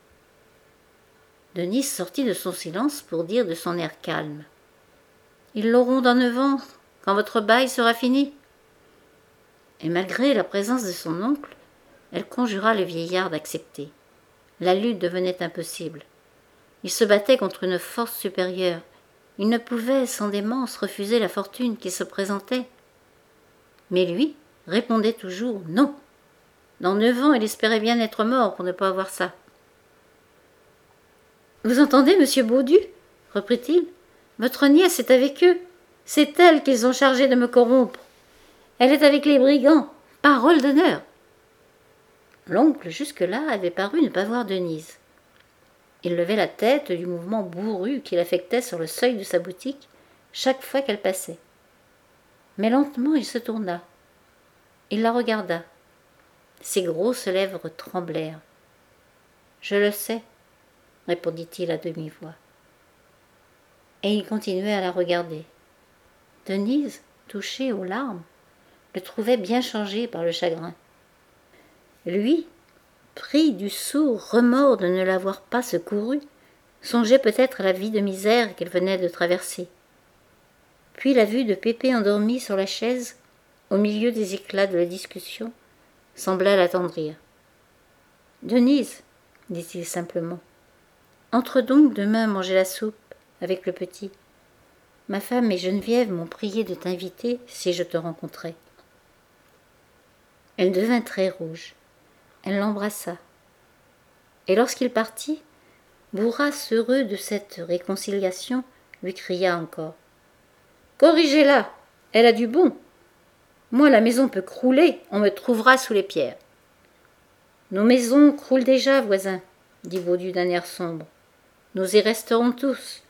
Denise sortit de son silence pour dire de son air calme. « Ils l'auront dans neuf ans, quand votre bail sera fini. » Et malgré la présence de son oncle, elle conjura le vieillard d'accepter. La lutte devenait impossible. Il se battait contre une force supérieure. Il ne pouvait, sans démence, refuser la fortune qui se présentait. Mais lui répondait toujours « non ». Dans neuf ans, il espérait bien être mort pour ne pas avoir ça. « Vous entendez, monsieur Baudu ?» reprit-il. « Votre nièce est avec eux. C'est elle qu'ils ont chargé de me corrompre. Elle est avec les brigands. Parole d'honneur !» L'oncle, jusque-là, avait paru ne pas voir Denise. Il levait la tête du mouvement bourru qu'il affectait sur le seuil de sa boutique chaque fois qu'elle passait. Mais lentement, il se tourna. Il la regarda. Ses grosses lèvres tremblèrent. « Je le sais, » répondit-il à demi-voix. Et il continuait à la regarder. Denise, touchée aux larmes, le trouvait bien changé par le chagrin. Lui, pris du sourd remords de ne l'avoir pas secouru, songeait peut-être à la vie de misère qu'elle venait de traverser. Puis la vue de Pépé endormi sur la chaise, au milieu des éclats de la discussion, sembla l'attendrir. « Denise, dit-il simplement, entre donc demain manger la soupe avec le petit. Ma femme et Geneviève m'ont prié de t'inviter si je te rencontrais. » Elle devint très rouge. Elle l'embrassa. Et lorsqu'il partit, Bourras, heureux de cette réconciliation, lui cria encore. « Corrigez-la, elle a du bon. Moi, la maison peut crouler, on me trouvera sous les pierres. » « Nos maisons croulent déjà, voisin, dit Baudu d'un air sombre. Nous y resterons tous.